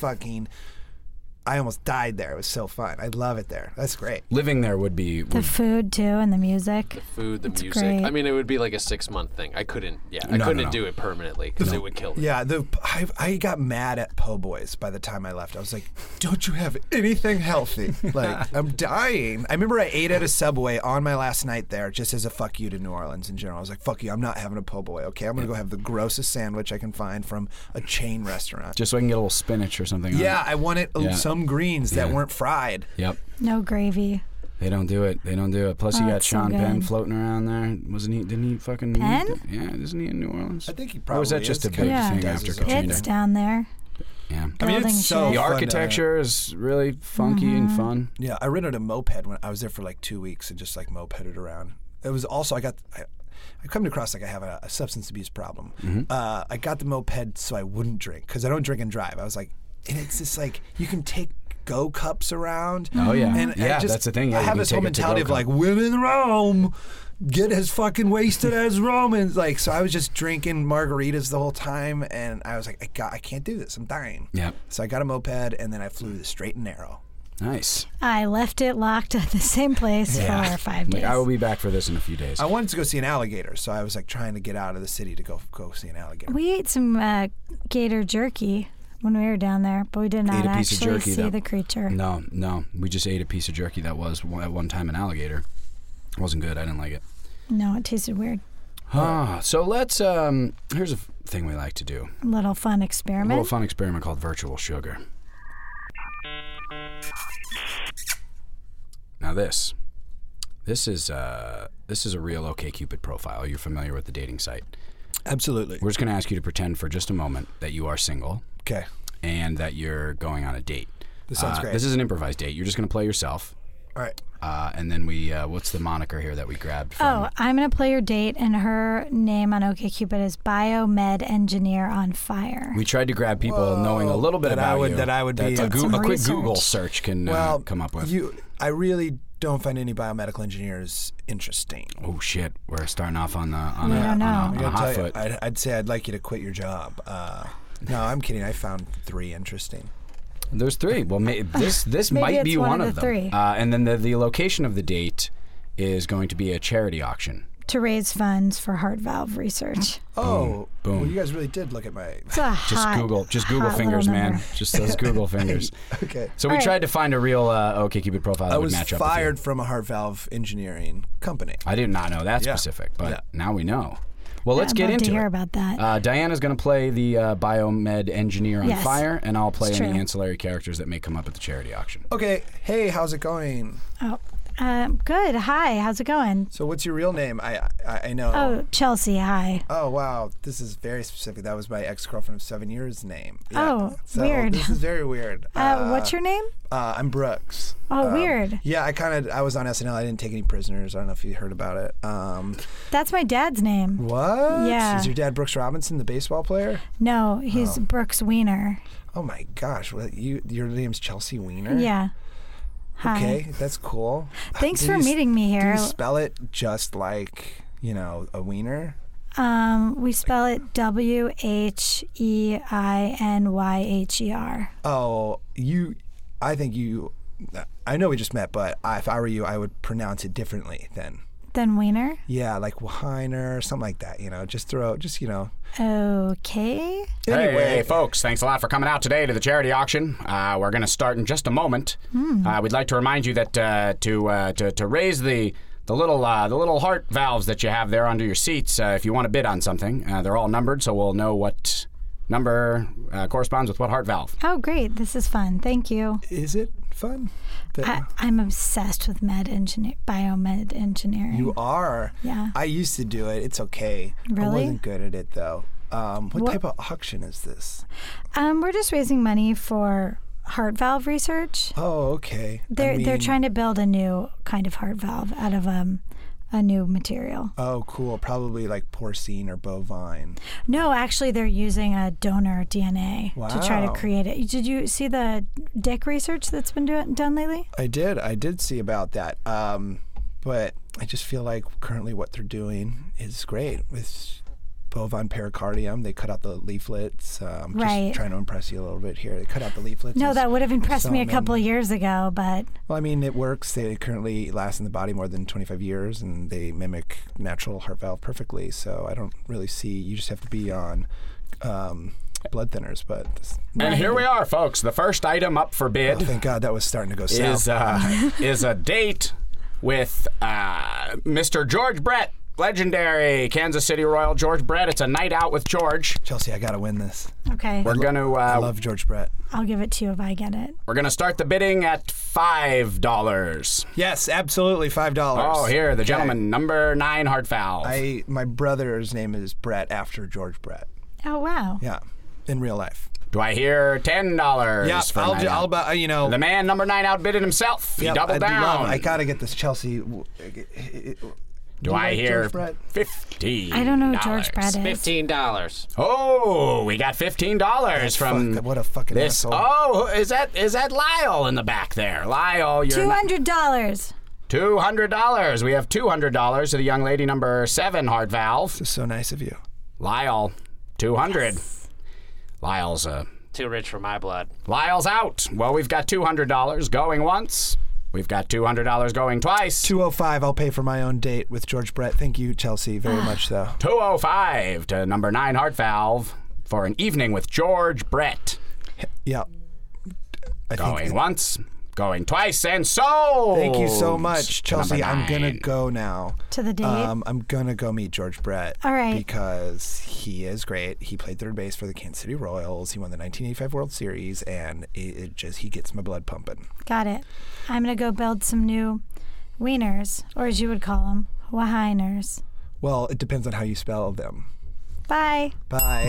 C: I almost died there. It was so fun. I love it there. That's great.
B: Living there would be.
A: The food too and the music.
E: Food, the
A: It's
E: music.
A: great.
E: I mean, it would be like a 6-month thing. I couldn't. Yeah, I
B: No,
E: couldn't
B: no.
E: do it permanently because it would kill me.
C: Yeah, I got mad at Po' Boys by the time I left. I was like, "Don't you have anything healthy?" Like, I'm dying. I remember I ate at a Subway on my last night there, just as a fuck you to New Orleans in general. I was like, "Fuck you, I'm not having a Po' Boy. Okay, I'm gonna go have the grossest sandwich I can find from a chain restaurant."
B: Just so I can get a little spinach or something. on
C: Yeah,
B: it.
C: I wanted
B: Yeah.
C: some greens that
B: Yeah.
C: weren't fried.
B: Yep.
A: No gravy.
B: They don't do it. They don't do it. Plus, you
A: Oh,
B: got
A: it's so
B: Sean Penn
A: good.
B: floating around there. Wasn't he? Didn't he fucking?
A: Penn?
B: Yeah, isn't he in New Orleans?
C: I think he
B: Or
C: probably
B: was that just
C: is.
B: a big
A: Yeah.
B: thing
C: Does
B: after
C: his own
B: Katrina?
A: It's down there.
B: Yeah.
C: I mean,
A: Building
C: it's so
A: shit.
B: The
C: fun to-
B: architecture is really funky and fun.
C: Yeah, I rented a moped when I was there for like 2 weeks and just like mopeded around. It was also I come across like I have a substance abuse problem. I got the moped so I wouldn't drink because I don't drink and drive. I was like, and it's just like you can take go cups around.
B: Oh, yeah.
C: and
B: Yeah,
C: just,
B: that's the thing. Yeah,
C: I
B: you
C: have
B: can
C: this whole
B: take a to-go
C: mentality of
B: cup.
C: like women in Rome. Get as fucking wasted as Romans. Like, so I was just drinking margaritas the whole time, and I was like, I can't do this. I'm dying.
B: Yep.
C: So I got a moped, and then I flew the straight and narrow.
B: Nice.
A: I left it locked at the same place for 5 days.
B: Like, I will be back for this in a few days.
C: I wanted to go see an alligator, so I was like trying to get out of the city to go see an alligator.
A: We ate some gator jerky when we were down there, but we did not
B: Ate a piece of
A: actually
B: jerky
A: see
B: that-
A: the creature.
B: No. We just ate a piece of jerky that was at one time an alligator. It wasn't good. I didn't like it.
A: No, it tasted weird.
B: So let's, here's a thing we like to do.
A: A little fun
B: A
A: experiment.
B: little fun experiment called virtual sugar. Now this is a real OkCupid profile. You're familiar with the dating site.
C: Absolutely.
B: We're just going to ask you to pretend for just a moment that you are single.
C: Okay.
B: And that you're going on a date.
C: This sounds great.
B: This is an improvised date. You're just going to play yourself.
C: All right.
B: And then what's the moniker here that we grabbed from?
A: Oh, I'm going to play your date, and her name on OkCupid is Biomed Engineer on Fire.
B: We tried to grab people knowing a little bit about you.
C: That I would be.
B: A
A: some
B: quick
A: research.
B: Google search can come up with.
C: I really don't find any biomedical engineers interesting.
B: Oh shit! We're starting off on a
A: don't know.
B: hot
C: tell you,
B: foot.
C: I'd say I'd like you to quit your job. No, I'm kidding. I found 3 interesting.
B: There's 3. Well, this
A: Maybe
B: might
A: it's
B: be
A: one
B: one
A: of
B: of
A: the
B: them.
A: 3.
B: And then the location of the date is going to be a charity auction.
A: To raise funds for heart valve research.
C: Oh,
B: Boom.
C: Well, you guys really did look at my.
A: It's a hot,
B: Google
A: hot
B: fingers,
A: little
B: man.
A: number.
B: Just those Google fingers.
C: Okay.
B: So we
A: All right.
B: tried to find a real OkCupid profile that
C: I
B: would
C: was
B: match up
C: fired
B: with
C: from a heart valve engineering company.
B: you. I did not know that
C: Yeah.
B: specific, but
C: Yeah.
B: now we know. Well, let's
A: I'd
B: get
A: love
B: into
A: to hear
B: it.
A: about that.
B: Diana's going to play the Biomed Engineer on
A: Yes.
B: Fire, and I'll play
A: It's
B: any
A: true.
B: ancillary characters that may come up at the charity auction.
C: Okay. Hey, how's it going?
A: Oh, good. Hi, how's it going?
C: So, what's your real name? I know.
A: Oh, Chelsea, hi.
C: Oh, wow. This is very specific. That was my ex-girlfriend of 7 years' name.
A: Oh,
C: So
A: weird.
C: This is very weird.
A: What's your name?
C: I'm I'm
A: Oh, weird.
C: Yeah, I was on SNL. I didn't take any prisoners. I don't know if you heard about it.
A: That's my dad's name.
C: What?
A: Yeah.
C: Is your dad Brooks Robinson, the baseball player?
A: No, he's Brooks Wiener.
C: Oh my gosh! Your name's Chelsea Wiener?
A: Yeah. Hi.
C: Okay, that's cool.
A: Thanks
C: Do
A: for
C: you
A: meeting me
C: Do
A: here.
C: you spell it just like, a wiener?
A: We spell it WHEINYHER.
C: Oh, I know we just met, but if I were you, I would pronounce it differently then.
A: Then Wiener.
C: Yeah, like Weiner, something like that,
A: Okay.
C: Anyway.
B: Hey, folks, thanks a lot for coming out today to the charity auction. We're going to start in just a moment. We'd like to remind you that to raise the little heart valves that you have there under your seats, if you want to bid on something, they're all numbered, so we'll know what number corresponds with what heart valve.
A: Oh, great. This is fun. Thank you.
C: Is it fun?
A: I'm obsessed with biomed engineering.
C: You are?
A: Yeah.
C: I used to do it. It's okay. I
A: Really?
C: wasn't good at it, though. What type of auction is this?
A: We're just raising money for heart valve research.
C: Oh, okay.
A: They're trying to build a new kind of heart valve out of a new material.
C: Oh, cool. Probably like porcine or bovine.
A: No, actually, they're using a donor DNA to try to
C: Wow.
A: create it. Did you see the dick research that's been done lately?
C: I did see about that. But I just feel like currently what they're doing is great with bovine pericardium. They cut out the leaflets.
A: Right.
C: Just trying to impress you a little bit here. They cut out the leaflets.
A: No,
C: and
A: that would have impressed me a
C: some
A: couple
C: in-
A: of years ago, but
C: Well, I mean, it works. They currently last in the body more than 25 years, and they mimic natural heart valve perfectly. So I don't really see. You just have to be on blood thinners. But
B: And here we are, folks. The first item up for bid
C: thank God that was starting to go south.
B: is a date with Mr. George Brett, legendary Kansas City Royal George Brett. It's a night out with George.
C: Chelsea, I gotta win this.
A: okay.
B: We're gonna
C: I love George Brett.
A: I'll give it to you if I get it.
B: we're gonna start the bidding at $5.
C: Yes, absolutely, $5.
B: Oh, here, the
C: Okay.
B: gentleman, number 9 heart valve.
C: My brother's name is Brett after George Brett.
A: Oh, wow.
C: Yeah, in real life.
B: Do I hear $10?
C: Yeah,
B: for
C: I'll
B: night out?
C: about
B: The man number 9 outbidded himself. He
C: yeah,
B: doubled down.
C: I gotta get this Chelsea.
B: Do
C: you
B: I
C: like
B: hear
C: George Brett?
B: $15?
A: I don't know who George Brett is.
E: $15.
B: Oh, we got $15 from
C: what a fucking
B: this.
C: asshole.
B: Oh, is that Lyle in the back there? Lyle, you're
A: $200.
B: $200. We have $200 to the young lady number 7 heart valve.
C: This is so nice of you.
B: Lyle, 200. Lyle's
E: Too rich for my blood.
B: Lyle's out. Well, we've got $200 going once. We've got $200 going twice.
C: 205. I'll pay for my own date with George Brett. Thank you, Chelsea, very much so.
B: 205 to number 9 heart valve for an evening with George Brett.
C: Yeah. I
B: Going
C: think
B: once, going twice and sold.
C: Thank you so much, Chelsea.
B: Number
C: I'm gonna
B: 9.
C: go now.
A: To the date.
C: I'm gonna go meet George Brett.
A: All right.
C: Because he is great. He played third base for the Kansas City Royals. He won the 1985 World Series, and he gets my blood pumping.
A: Got it. I'm going to go build some new wieners, or as you would call them, Wahiners.
C: Well, it depends on how you spell them.
A: Bye.
C: Bye.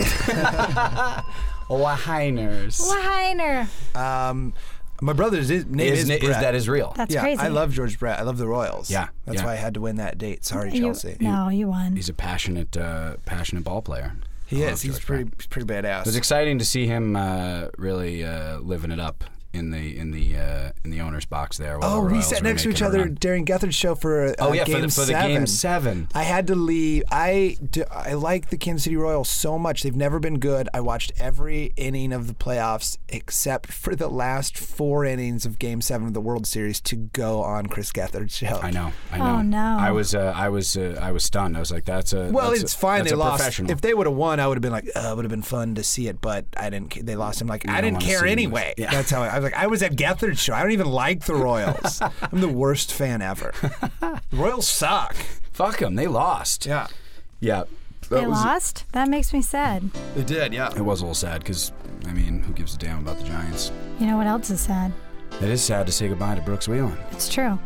B: Waheiners.
A: Wahiner.
C: My brother's name is Brett.
B: That is real.
A: That's
C: yeah,
A: crazy.
C: I love George Brett. I love the Royals.
B: Yeah,
C: That's
B: yeah.
C: why I had to win that date. Sorry, Chelsea.
A: No, you won.
B: He's a passionate ball player.
C: He
B: I love
C: is. He's
B: George Brett.
C: pretty badass.
B: It was exciting to see him really living it up in the owner's box there. while
C: Oh,
B: the
C: we
B: Royals
C: sat
B: were
C: next to
B: making
C: each
B: a
C: other
B: run.
C: during Gethard's show for game
B: for the
C: 7.
B: game 7.
C: I had to leave. I like the Kansas City Royals so much. They've never been good. I watched every inning of the playoffs except for the last 4 innings of Game 7 of the World Series to go on Chris Gethard's show.
B: I know.
A: Oh, no.
B: I was stunned. I was like, that's a
C: Well,
B: that's
C: it's
B: a,
C: fine.
B: That's
C: They
B: a
C: lost.
B: professional.
C: If they would have won, I would have been like, it would have been fun to see it. But I didn't. They lost. I'm like, I
B: don't
C: didn't
B: wanna see
C: care
B: them
C: anyway.
B: lose. Yeah.
C: That's how I was like. I was at Gethard's show. I don't even like the Royals. I'm the worst fan ever. The Royals suck.
B: Fuck them. They lost.
C: Yeah,
B: Yeah.
A: They lost? That makes me sad.
C: they did. Yeah.
B: It was a little sad because, I mean, who gives a damn about the Giants?
A: You know what else is sad?
B: It is sad to say goodbye to Brooks Wheelan.
A: It's true.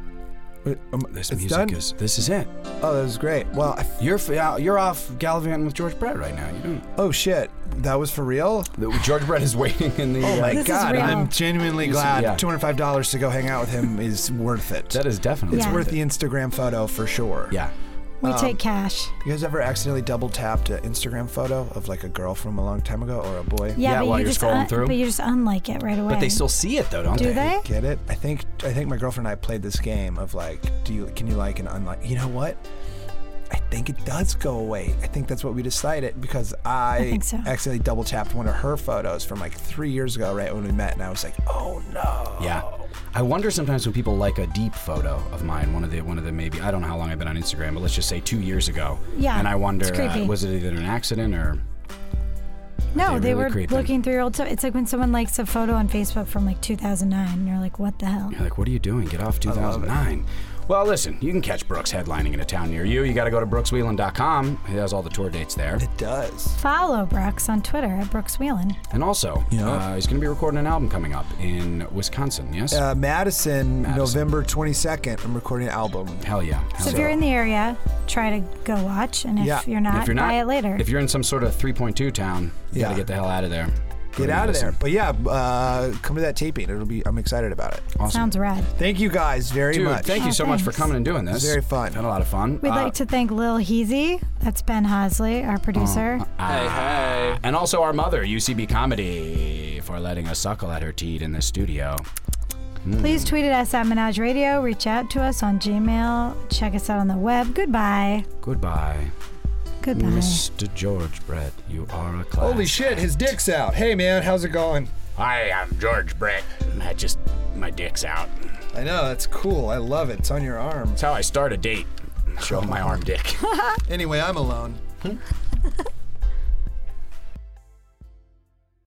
B: This
C: It's
B: music
C: done?
B: this is it.
C: Oh, that was great. Well,
B: You're off gallivanting with George Brett right now. You don't.
C: oh shit, that was for real.
B: George Brett is waiting in the.
C: Oh my
A: This is
C: god,
A: real.
C: I'm genuinely glad.
B: yeah.
C: $205 to go hang out with him is worth it.
B: That is definitely.
C: It's
A: Yeah.
C: worth the Instagram photo for sure.
B: Yeah.
A: We take cash.
C: You guys ever accidentally double tapped an Instagram photo of like a girl from a long time ago or a boy?
B: Yeah,
A: but
B: while
A: you
B: you're
A: just
B: scrolling through.
A: But you just unlike it right away.
B: But they still see it though, don't
A: do they?
C: Get it? I think my girlfriend and I played this game of like, can you like and unlike? You know what? I think it does go away. I think that's what we decided because I
A: think so.
C: accidentally double tapped one of her photos from like 3 years ago, right when we met, and I was like, oh no.
B: Yeah. I wonder sometimes when people like a deep photo of mine, one of the maybe I don't know how long I've been on Instagram, but let's just say 2 years ago.
A: Yeah,
B: And I wonder,
A: it's creepy.
B: was it either an accident or?
A: No, they
B: really
A: were
B: creeping?
A: looking through your old stuff. It's like when someone likes a photo on Facebook from like 2009, and you're like, what the hell?
B: You're like, what are you doing? Get off 2009. Well, listen, you can catch Brooks headlining in a town near you. You got to go to brookswheelan.com. He has all the tour dates there.
C: It does.
A: Follow Brooks on Twitter at Brooks Wheelan.
B: And also, he's going to be recording an album coming up in Wisconsin, yes?
C: Madison, November 22nd. I'm recording an album.
B: Hell yeah.
A: So if you're in the area, try to go watch, and if you're not, buy it later.
B: If you're in some sort of 3.2 town, you got to get the hell out of there.
C: Get out of there. But yeah, come to that taping. I'm excited about it.
B: Awesome.
A: Sounds rad.
C: Thank you guys very
B: Dude,
C: much.
B: thank you so much for
A: thanks.
B: coming and doing this.
C: It's very fun.
B: Had a lot of fun.
A: We'd like to thank Lil Heezy. That's Ben Hosley, our producer.
E: Hey.
B: And also our mother, UCB Comedy, for letting us suckle at her teat in this studio.
A: Please tweet at us at Menage Radio. Reach out to us on Gmail. Check us out on the web. Goodbye.
B: Goodbye.
A: Goodbye.
B: Mr. George Brett, you are a class.
C: Holy shit, his dick's out. Hey man, how's it going?
B: Hi, I'm George Brett. My dick's out.
C: I know, that's cool. I love it. It's on your arm.
B: That's how I start a date. Show 'em my arm dick.
C: Anyway, I'm alone.